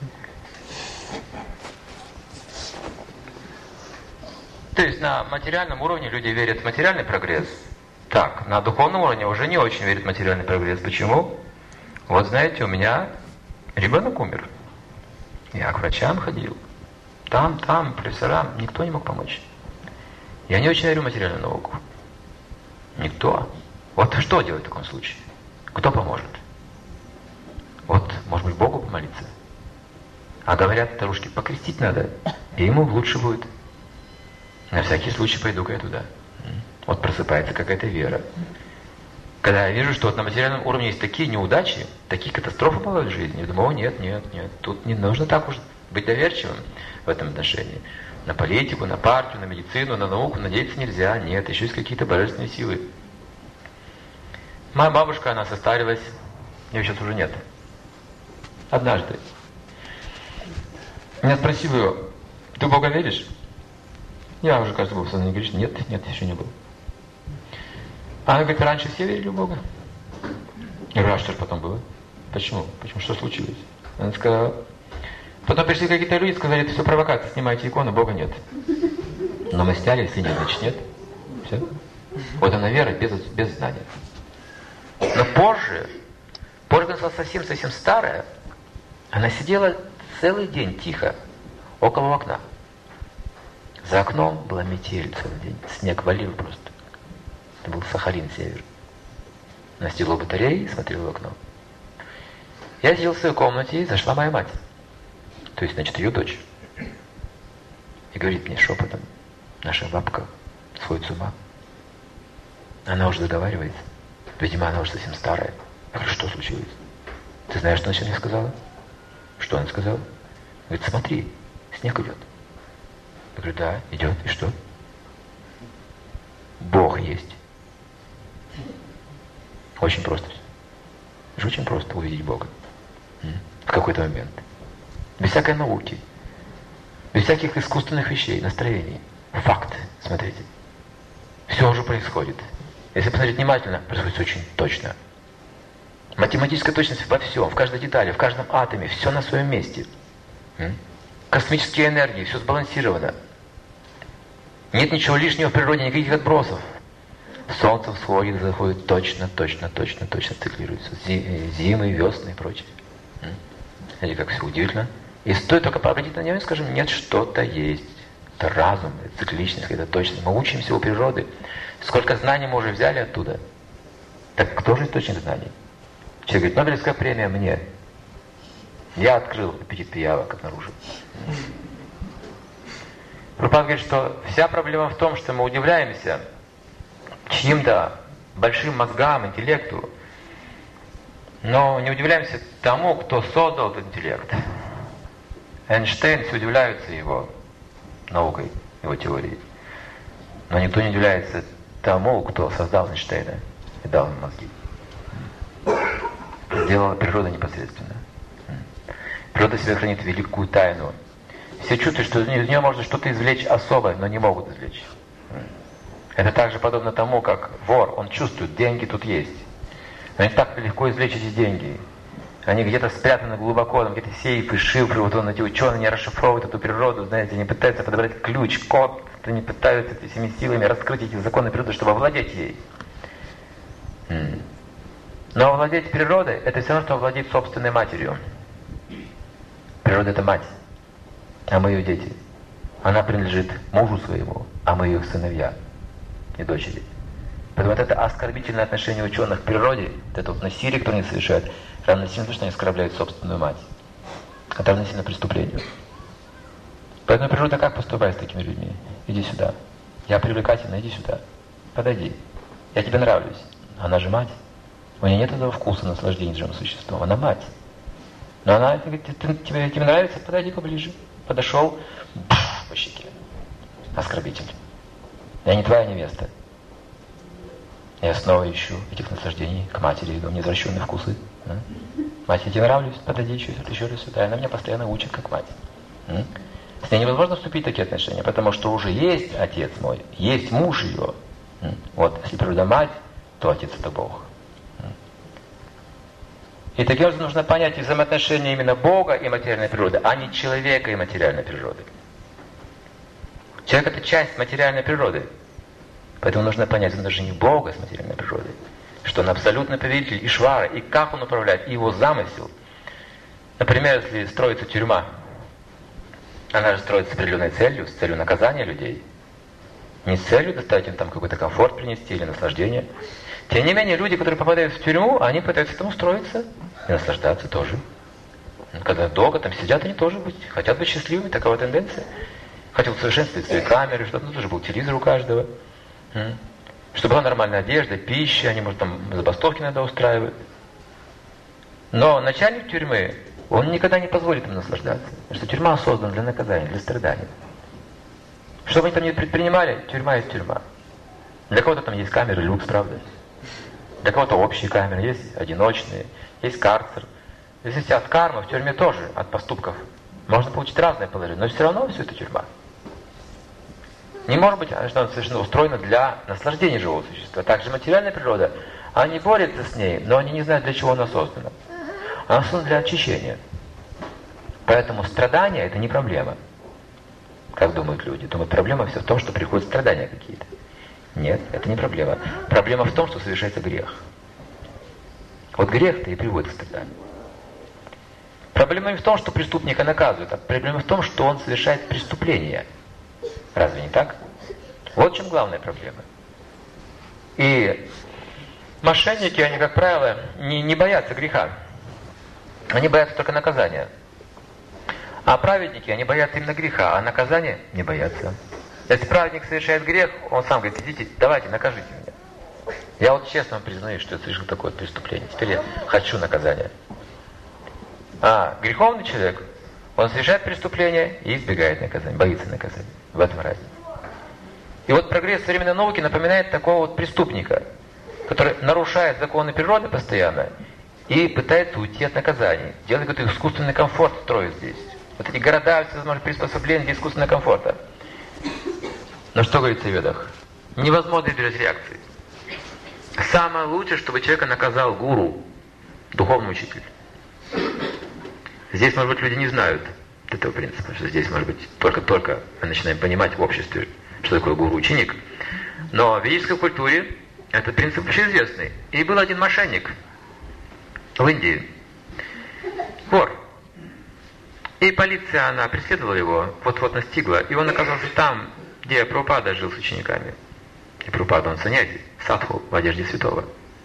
Speaker 1: То есть на материальном уровне люди верят в материальный прогресс. Так, на духовном уровне уже не очень верят в материальный прогресс. Почему? Вот знаете, у меня ребенок умер. Я к врачам ходил. Там, там, профессорам. Никто не мог помочь. Я не очень верю в материальную науку. Никто. Вот что делать в таком случае? Кто поможет? Вот, может быть, Богу помолиться. А говорят старушки, покрестить надо, и ему лучше будет. На всякий случай пойду-ка я туда. Вот просыпается какая-то вера. Когда я вижу, что вот на материальном уровне есть такие неудачи, такие катастрофы бывают в жизни, я думаю, о, нет, нет, нет, тут не нужно так уж быть доверчивым в этом отношении. На политику, на партию, на медицину, на науку надеяться нельзя, нет, еще есть какие-то божественные силы. Моя бабушка, она состарилась, ее сейчас уже нет. Однажды меня спросил ее, ты в Бога веришь? Я уже, кажется, был в сознании грешный. Нет, нет, еще не был. Она говорит, раньше все верили в Бога. Я говорю, а что же потом было? Почему? Почему? Что случилось? Она сказала, потом пришли какие-то люди, сказали, это все провокация, снимайте икону, Бога нет. Но мы сняли, если нет, значит нет. Все. Вот она вера без, без знания. Но позже, позже, когда она стала совсем-совсем старая, она сидела целый день тихо, около окна. За окном была метель целый день, снег валил просто. Это был Сахалин, север. Она сидела у батареи и смотрела в окно. Я сидел в своей комнате, и зашла моя мать. То есть, значит, ее дочь. И говорит мне шепотом, наша бабка сходит с ума. Она уже договаривается. Видимо, она уже совсем старая. Я говорю, что случилось? Ты знаешь, что она сегодня сказала? Что она сказала? Говорит, смотри, снег идет. Я говорю, да, идет. И что? Бог есть. Очень просто все. Очень просто увидеть Бога. В какой-то момент. Без всякой науки. Без всяких искусственных вещей, настроений. Факты. Смотрите. Все уже происходит. Если посмотреть внимательно, происходит очень точно. Математическая точность во всем, в каждой детали, в каждом атоме, все на своем месте. Космические энергии, все сбалансировано. Нет ничего лишнего в природе, никаких отбросов. Солнце всходит, заходит точно, точно, точно, точно циклируется. Зимы, весны и прочее. Знаете, как все удивительно И стоит только пообратить на него и скажем, нет, что-то есть. Это разум, это цикличность, это точно. Мы учимся у природы. Сколько знаний мы уже взяли оттуда. Так кто же источник знаний? Человек говорит, Нобелевская премия мне. Я открыл аппетит пиявок, обнаружил. Прабхупада говорит, что вся проблема в том, что мы удивляемся чьим-то большим мозгам, интеллекту, но не удивляемся тому, кто создал этот интеллект. Эйнштейн, все удивляются его наукой, его теорией. Но никто не удивляется тому, кто создал Эйнштейна и дал ему мозги. Сделала природа непосредственно. Природа в себе хранит великую тайну. Все чувствуют, что из нее можно что-то извлечь особое, но не могут извлечь. Это также подобно тому, как вор, он чувствует, деньги тут есть. Но не так легко извлечь эти деньги. Они где-то спрятаны глубоко, там где-то сейфы, шифры, вот он, эти ученые не расшифровывают эту природу, знаете, они пытаются подобрать ключ, код, они пытаются всеми силами раскрыть эти законы природы, чтобы овладеть ей. Но овладеть природой, это все равно, что овладеть собственной матерью. Природа — это мать, а мы ее дети. Она принадлежит мужу своему, а мы ее сыновья и дочери. Поэтому вот это оскорбительное отношение ученых к природе, вот это вот насилие, которое они совершают, равносильно тому, что они оскорбляют собственную мать. Это равносильно преступлению. Поэтому природа как поступает с такими людьми? Иди сюда. Я привлекательна, иди сюда. Подойди. Я тебе нравлюсь. Она же мать. У нее нет этого вкуса наслаждения живым существом. Она мать. Но она говорит, тебе, тебе нравится, подойди поближе. Подошел, пфф, по щеке. Оскорбитель. Я не твоя невеста. Я снова ищу этих наслаждений, к матери иду, неизвращенные вкусы. А? Мать, я тебе нравлюсь, подойди еще, еще раз сюда. И она меня постоянно учит, как мать. А? С ней невозможно вступить в такие отношения, потому что уже есть отец мой, есть муж ее. А? Вот, если природа мать, то отец это Бог. И таким образом нужно понять взаимоотношения именно Бога и материальной природы, а не человека и материальной природы. Человек — это часть материальной природы. Поэтому нужно понять взаимоотношения Бога с материальной природой. Что он абсолютный повелитель Ишвара, и как он управляет, и его замысел. Например, если строится тюрьма, она же строится с определенной целью, с целью наказания людей. Не с целью доставить им там какой-то комфорт принести или наслаждение. Тем не менее, люди, которые попадают в тюрьму, они пытаются этому устроиться и наслаждаться тоже. Когда долго там сидят, они тоже быть, хотят быть счастливыми, такова тенденция. Хотят усовершенствовать свои камеры, чтобы ну, тоже был телевизор у каждого. Чтобы была нормальная одежда, пища, они, может, там забастовки иногда устраивают. Но начальник тюрьмы, он никогда не позволит им наслаждаться. Потому что тюрьма создана для наказания, для страданий. Что бы они там ни предпринимали, тюрьма есть тюрьма. Для кого-то там есть камеры люкс, правда? Для кого-то общие камеры, есть одиночные, есть карцер. Здесь от кармы в тюрьме тоже, от поступков. Можно получить разное положение, но все равно все это тюрьма. Не может быть, что она совершенно устроена для наслаждения живого существа. Также материальная природа, они борются с ней, но они не знают, для чего она создана. Она создана для очищения. Поэтому страдания — это не проблема. Как думают люди? Думают, проблема все в том, что приходят страдания какие-то. Нет, это не проблема. Проблема в том, что совершается грех. Вот грех-то и приводит к страданию. Проблема не в том, что преступника наказывают, а проблема в том, что он совершает преступление. Разве не так? Вот в чем главная проблема. И мошенники, они, как правило, не, не боятся греха. Они боятся только наказания. А праведники, они боятся именно греха, а наказания не боятся. Если праведник совершает грех, он сам говорит, идите, давайте, накажите меня. Я вот честно вам признаюсь, что я совершил такое преступление. Теперь я хочу наказания. А греховный человек, он совершает преступление и избегает наказания, боится наказания. В этом разница. И вот прогресс современной науки напоминает такого вот преступника, который нарушает законы природы постоянно и пытается уйти от наказаний. Делает какой-то искусственный комфорт, строит здесь. Вот эти города, всевозможные приспособления для искусственного комфорта. Но что говорится в ведах? Невозможно избежать реакции. Самое лучшее, чтобы человека наказал гуру, духовный учитель. Здесь, может быть, люди не знают этого принципа, что здесь, может быть, только-только мы начинаем понимать в обществе, что такое гуру-ученик. Но в ведической культуре этот принцип очень известный. И был один мошенник в Индии, вор. И полиция, она преследовала его, вот-вот настигла, и он оказался там, где Прабхупада жил с учениками. И Прабхупада, он саньяси, садху в одежде святого.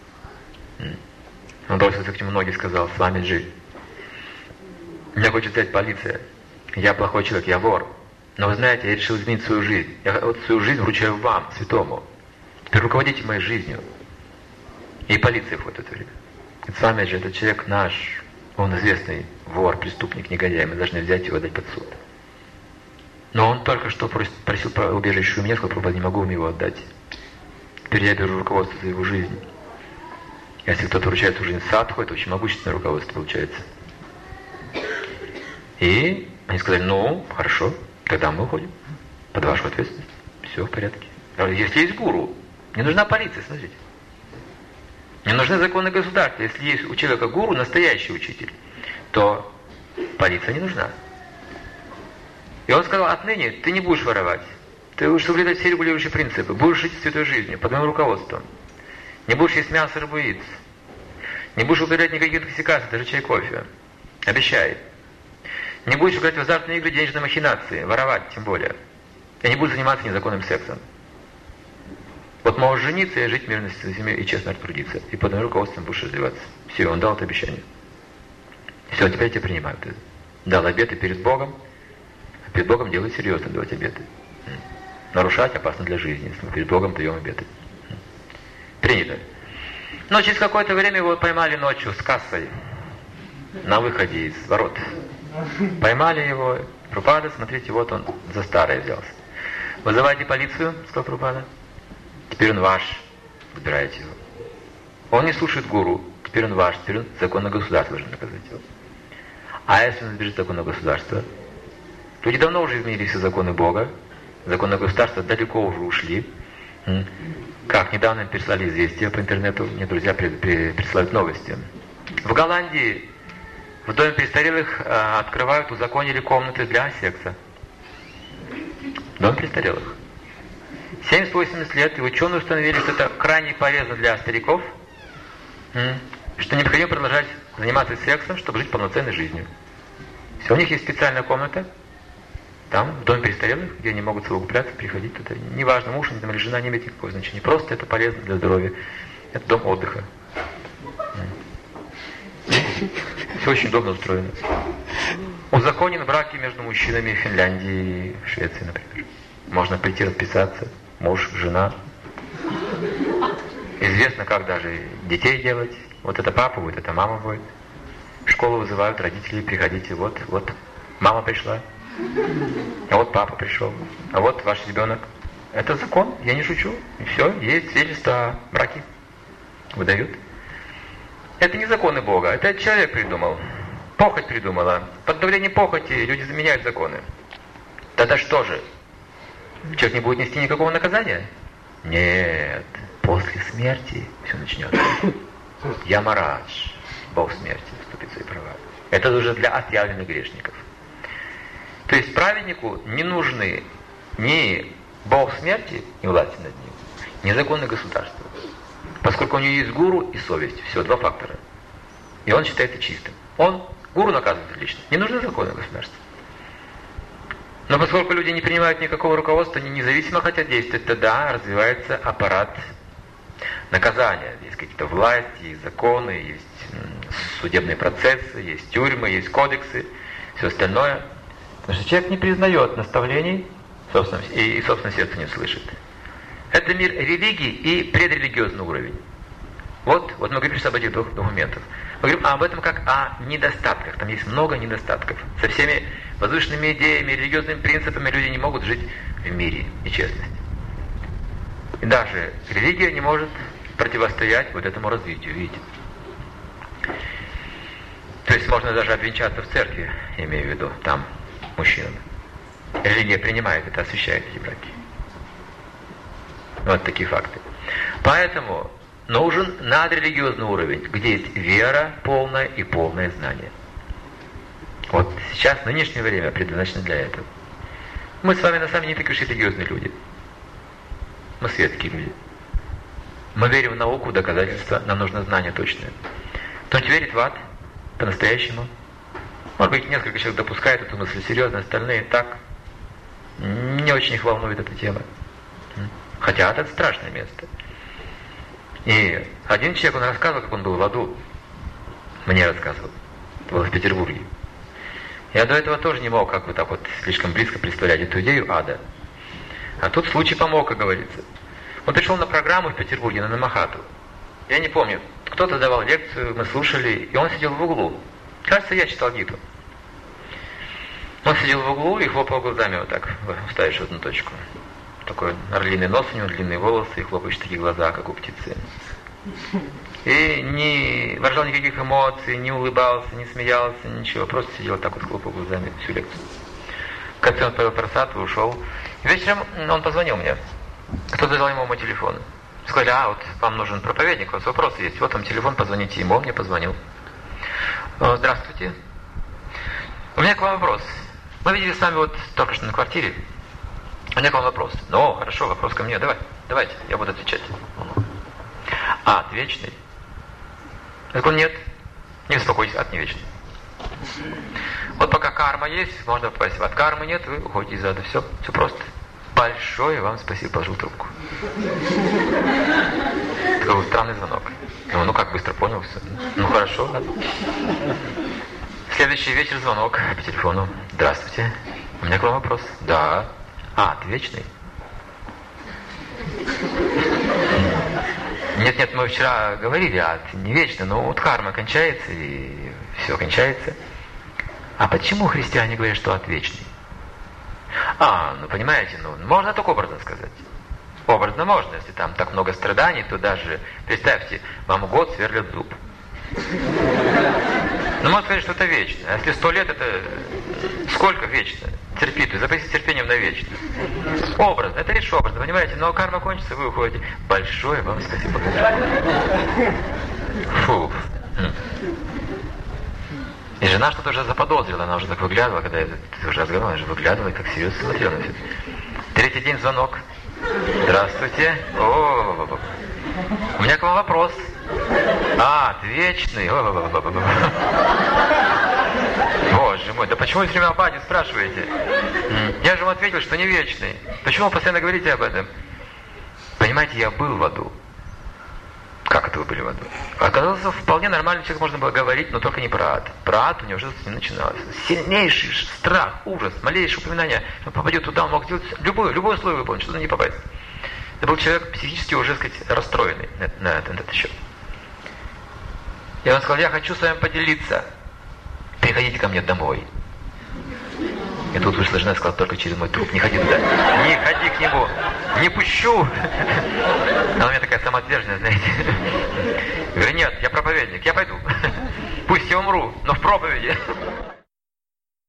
Speaker 1: Он бросился к нему ноги и сказал: «Свамиджи, меня хочет взять полиция. Я плохой человек, я вор. Но вы знаете, я решил изменить свою жизнь. Я вот свою жизнь вручаю вам, святому. Теперь руководите моей жизнью». И полиция входит в это время. Свамиджи, этот человек наш, он известный вор, преступник, негодяй. Мы должны взять его и отдать под суд. Но он только что просил убежище у меня, сказал: «Прабхупада, не могу вам его отдать. Теперь я беру руководство за его жизнь». Если кто-то вручает свою жизнь садху, это очень могущественное руководство получается. И они сказали: «Ну, хорошо, тогда мы уходим под вашу ответственность. Все в порядке. Если есть гуру, не нужна полиция, смотрите. Не нужны законы государства. Если есть у человека гуру, настоящий учитель, то полиция не нужна». И он сказал: «Отныне ты не будешь воровать. Ты будешь соблюдать все регулирующие принципы. Будешь жить святой жизнью под моим руководством. Не будешь есть мясо, рыбу, яиц. Не будешь употреблять никаких интоксикаций, даже чай, кофе. Обещай. Не будешь играть в азартные игры, денежные махинации, воровать тем более. И не будешь заниматься незаконным сексом. Вот можешь жениться и жить мирно с семьей и честно трудиться. И под моим руководством будешь развиваться». Все, он дал это обещание. Все, теперь тебя принимают. Дал обеты перед Богом. А перед Богом делают серьезно давать обеты. Нарушать опасно для жизни, если мы перед Богом даем обеты. Принято. Но через какое-то время его поймали ночью с кассой на выходе из ворот. Поймали его. Прабхупада, смотрите, вот он за старое взялся. «Вызывайте полицию», сказал Прабхупада. «Теперь он ваш. Выбирайте его. Он не слушает гуру. Теперь он ваш. Теперь он законное государство должен наказать его. А если он избежит законного государства? Люди давно уже изменили все законы Бога. Законное государство далеко уже ушли. Как недавно переслали известия по интернету, мне друзья присылают новости. В Голландии в доме престарелых э, открывают, узаконили комнаты для секса. Дом престарелых. семьдесят-восемьдесят лет, и ученые установили, что это крайне полезно для стариков, что необходимо продолжать заниматься сексом, чтобы жить полноценной жизнью. Все, у них есть специальная комната, там, в доме престарелых, где они могут совокупляться, приходить туда. Неважно, муж они там или жена, не имеет никакого значения. Просто это полезно для здоровья. Это дом отдыха. Все очень удобно устроено. Узаконены браки между мужчинами в Финляндии и в Швеции, например. Можно прийти расписаться. Муж, жена. Известно, как даже детей делать. Вот это папа будет, это мама будет. В школу вызывают родителей, приходите, вот, вот, мама пришла. А вот папа пришел. А вот ваш ребенок. Это закон, я не шучу. И все, есть свидетельство о браке. Выдают. Это не законы Бога, это человек придумал. Похоть придумала. Под давлением похоти люди заменяют законы. Тогда что же? Человек не будет нести никакого наказания? Нет. После смерти все начнется. Ямарадж, Бог смерти, вступит в свои права. Это уже для отъявленных грешников. То есть праведнику не нужны ни Бог смерти, ни власти над ним, ни законы государства. Поскольку у него есть гуру и совесть. Все, два фактора. И он считается чистым. Он, гуру наказывает лично. Не нужны законы государства. Но поскольку люди не принимают никакого руководства, они независимо хотят действовать, тогда развивается аппарат наказания. Есть какие-то власти, есть законы, есть судебные процессы, есть тюрьмы, есть кодексы, все остальное. Потому что человек не признает наставлений собственном, и, и собственное сердце не слышит. Это мир религии и предрелигиозный уровень. Вот, вот мы говорим сейчас об этих двух моментах. Мы говорим об этом как о недостатках. Там есть много недостатков. Со всеми возвышенными идеями, религиозными принципами люди не могут жить в мире и честности. И даже религия не может противостоять вот этому развитию, видите. То есть можно даже обвенчаться в церкви, имею в виду, там, мужчинам. Религия принимает это, освящает эти браки. Вот такие факты. Поэтому нужен надрелигиозный уровень, где есть вера полная и полное знание. Вот сейчас, нынешнее время предназначено для этого. Мы с вами на самом деле не такие уж религиозные люди. Мы светские люди. Мы верим в науку, в доказательства, нам нужно знание точное. Кто-нибудь верит в ад по-настоящему? Может быть, несколько человек допускает эту мысль серьезно, остальные так. Не очень их волнует эта тема. Хотя это страшное место. И один человек, он рассказывал, как он был в аду. Мне рассказывал. Это было в Петербурге. Я до этого тоже не мог как бы так вот слишком близко представлять эту идею ада. А тут случай помог, как говорится. Он пришел на программу в Петербурге, на Намахату. Я не помню, кто-то давал лекцию, мы слушали, и он сидел в углу. Кажется, я читал Гиту. Он сидел в углу и хлопал глазами вот так, вставишь в одну точку. Такой орлиный нос у него, длинные волосы, и хлопающие такие глаза, как у птицы. И не выражал никаких эмоций, не улыбался, не смеялся, ничего. Просто сидел так вот, хлопал глазами всю лекцию. В конце он повел просад и ушел. И вечером он позвонил мне. Кто-то дал ему мой телефон. Сказали, а вот вам нужен проповедник, у вас вопросы есть. Вот вам телефон, позвоните ему. Он мне позвонил. Здравствуйте. У меня к вам вопрос. Мы видели с вами вот только что на квартире. У меня к вам вопрос. Ну, хорошо, вопрос ко мне. Давай, давайте, я буду отвечать. Ад вечный? Так он нет. Не беспокойтесь, ад не вечный. Вот пока карма есть, можно попасть в ад. Кармы нет, вы уходите из ада. Все, все просто. Большое вам спасибо, положил трубку. Такой странный звонок. Ну, ну как, быстро понял все. Ну хорошо, ладно. Следующий вечер звонок по телефону. Здравствуйте. У меня к вам вопрос. Да. А, ты вечный? Нет, нет, мы вчера говорили, ад не вечный, но вот карма кончается и все кончается. А почему христиане говорят, что ад вечный? А, ну понимаете, ну можно так образно сказать. Образно можно, если там так много страданий, то даже, представьте, вам год сверлят зуб. Ну, можно сказать, что это вечно. А если сто лет, это сколько вечно? Терпи, ты запаси терпением на вечно. Образно, это лишь образно, понимаете? Но карма кончится, вы уходите. Большое вам спасибо. Фу. И жена что-то уже заподозрила, она уже так выглядывала, когда я уже разговаривал, она же выглядывала и так серьезно смотрела на все. Третий день звонок. Здравствуйте. О, у меня к вам вопрос. А, ты вечный. Боже мой, да почему вы все время об аде спрашиваете? Я же вам ответил, что не вечный. Почему вы постоянно говорите об этом? Понимаете, я был в аду. Как это вы были в аду? Оказался вполне нормальный человек, можно было говорить, но только не про ад. Про ад у него жизнь не начиналась. Сильнейший страх, ужас, малейшее упоминание, он попадет туда, он мог сделать любое, любое условие выполнить, что-то не попасть. Это был человек психически уже, так сказать, расстроенный на, на, на этот счет. И он сказал, я хочу с вами поделиться. Приходите ко мне домой. И тут вышла жена и сказала, только через мой труп, не ходи туда. Не ходи к нему, не пущу. Она у меня такая самоотверженная, знаете. Я говорю, нет, я проповедник, я пойду. Пусть я умру, но в проповеди.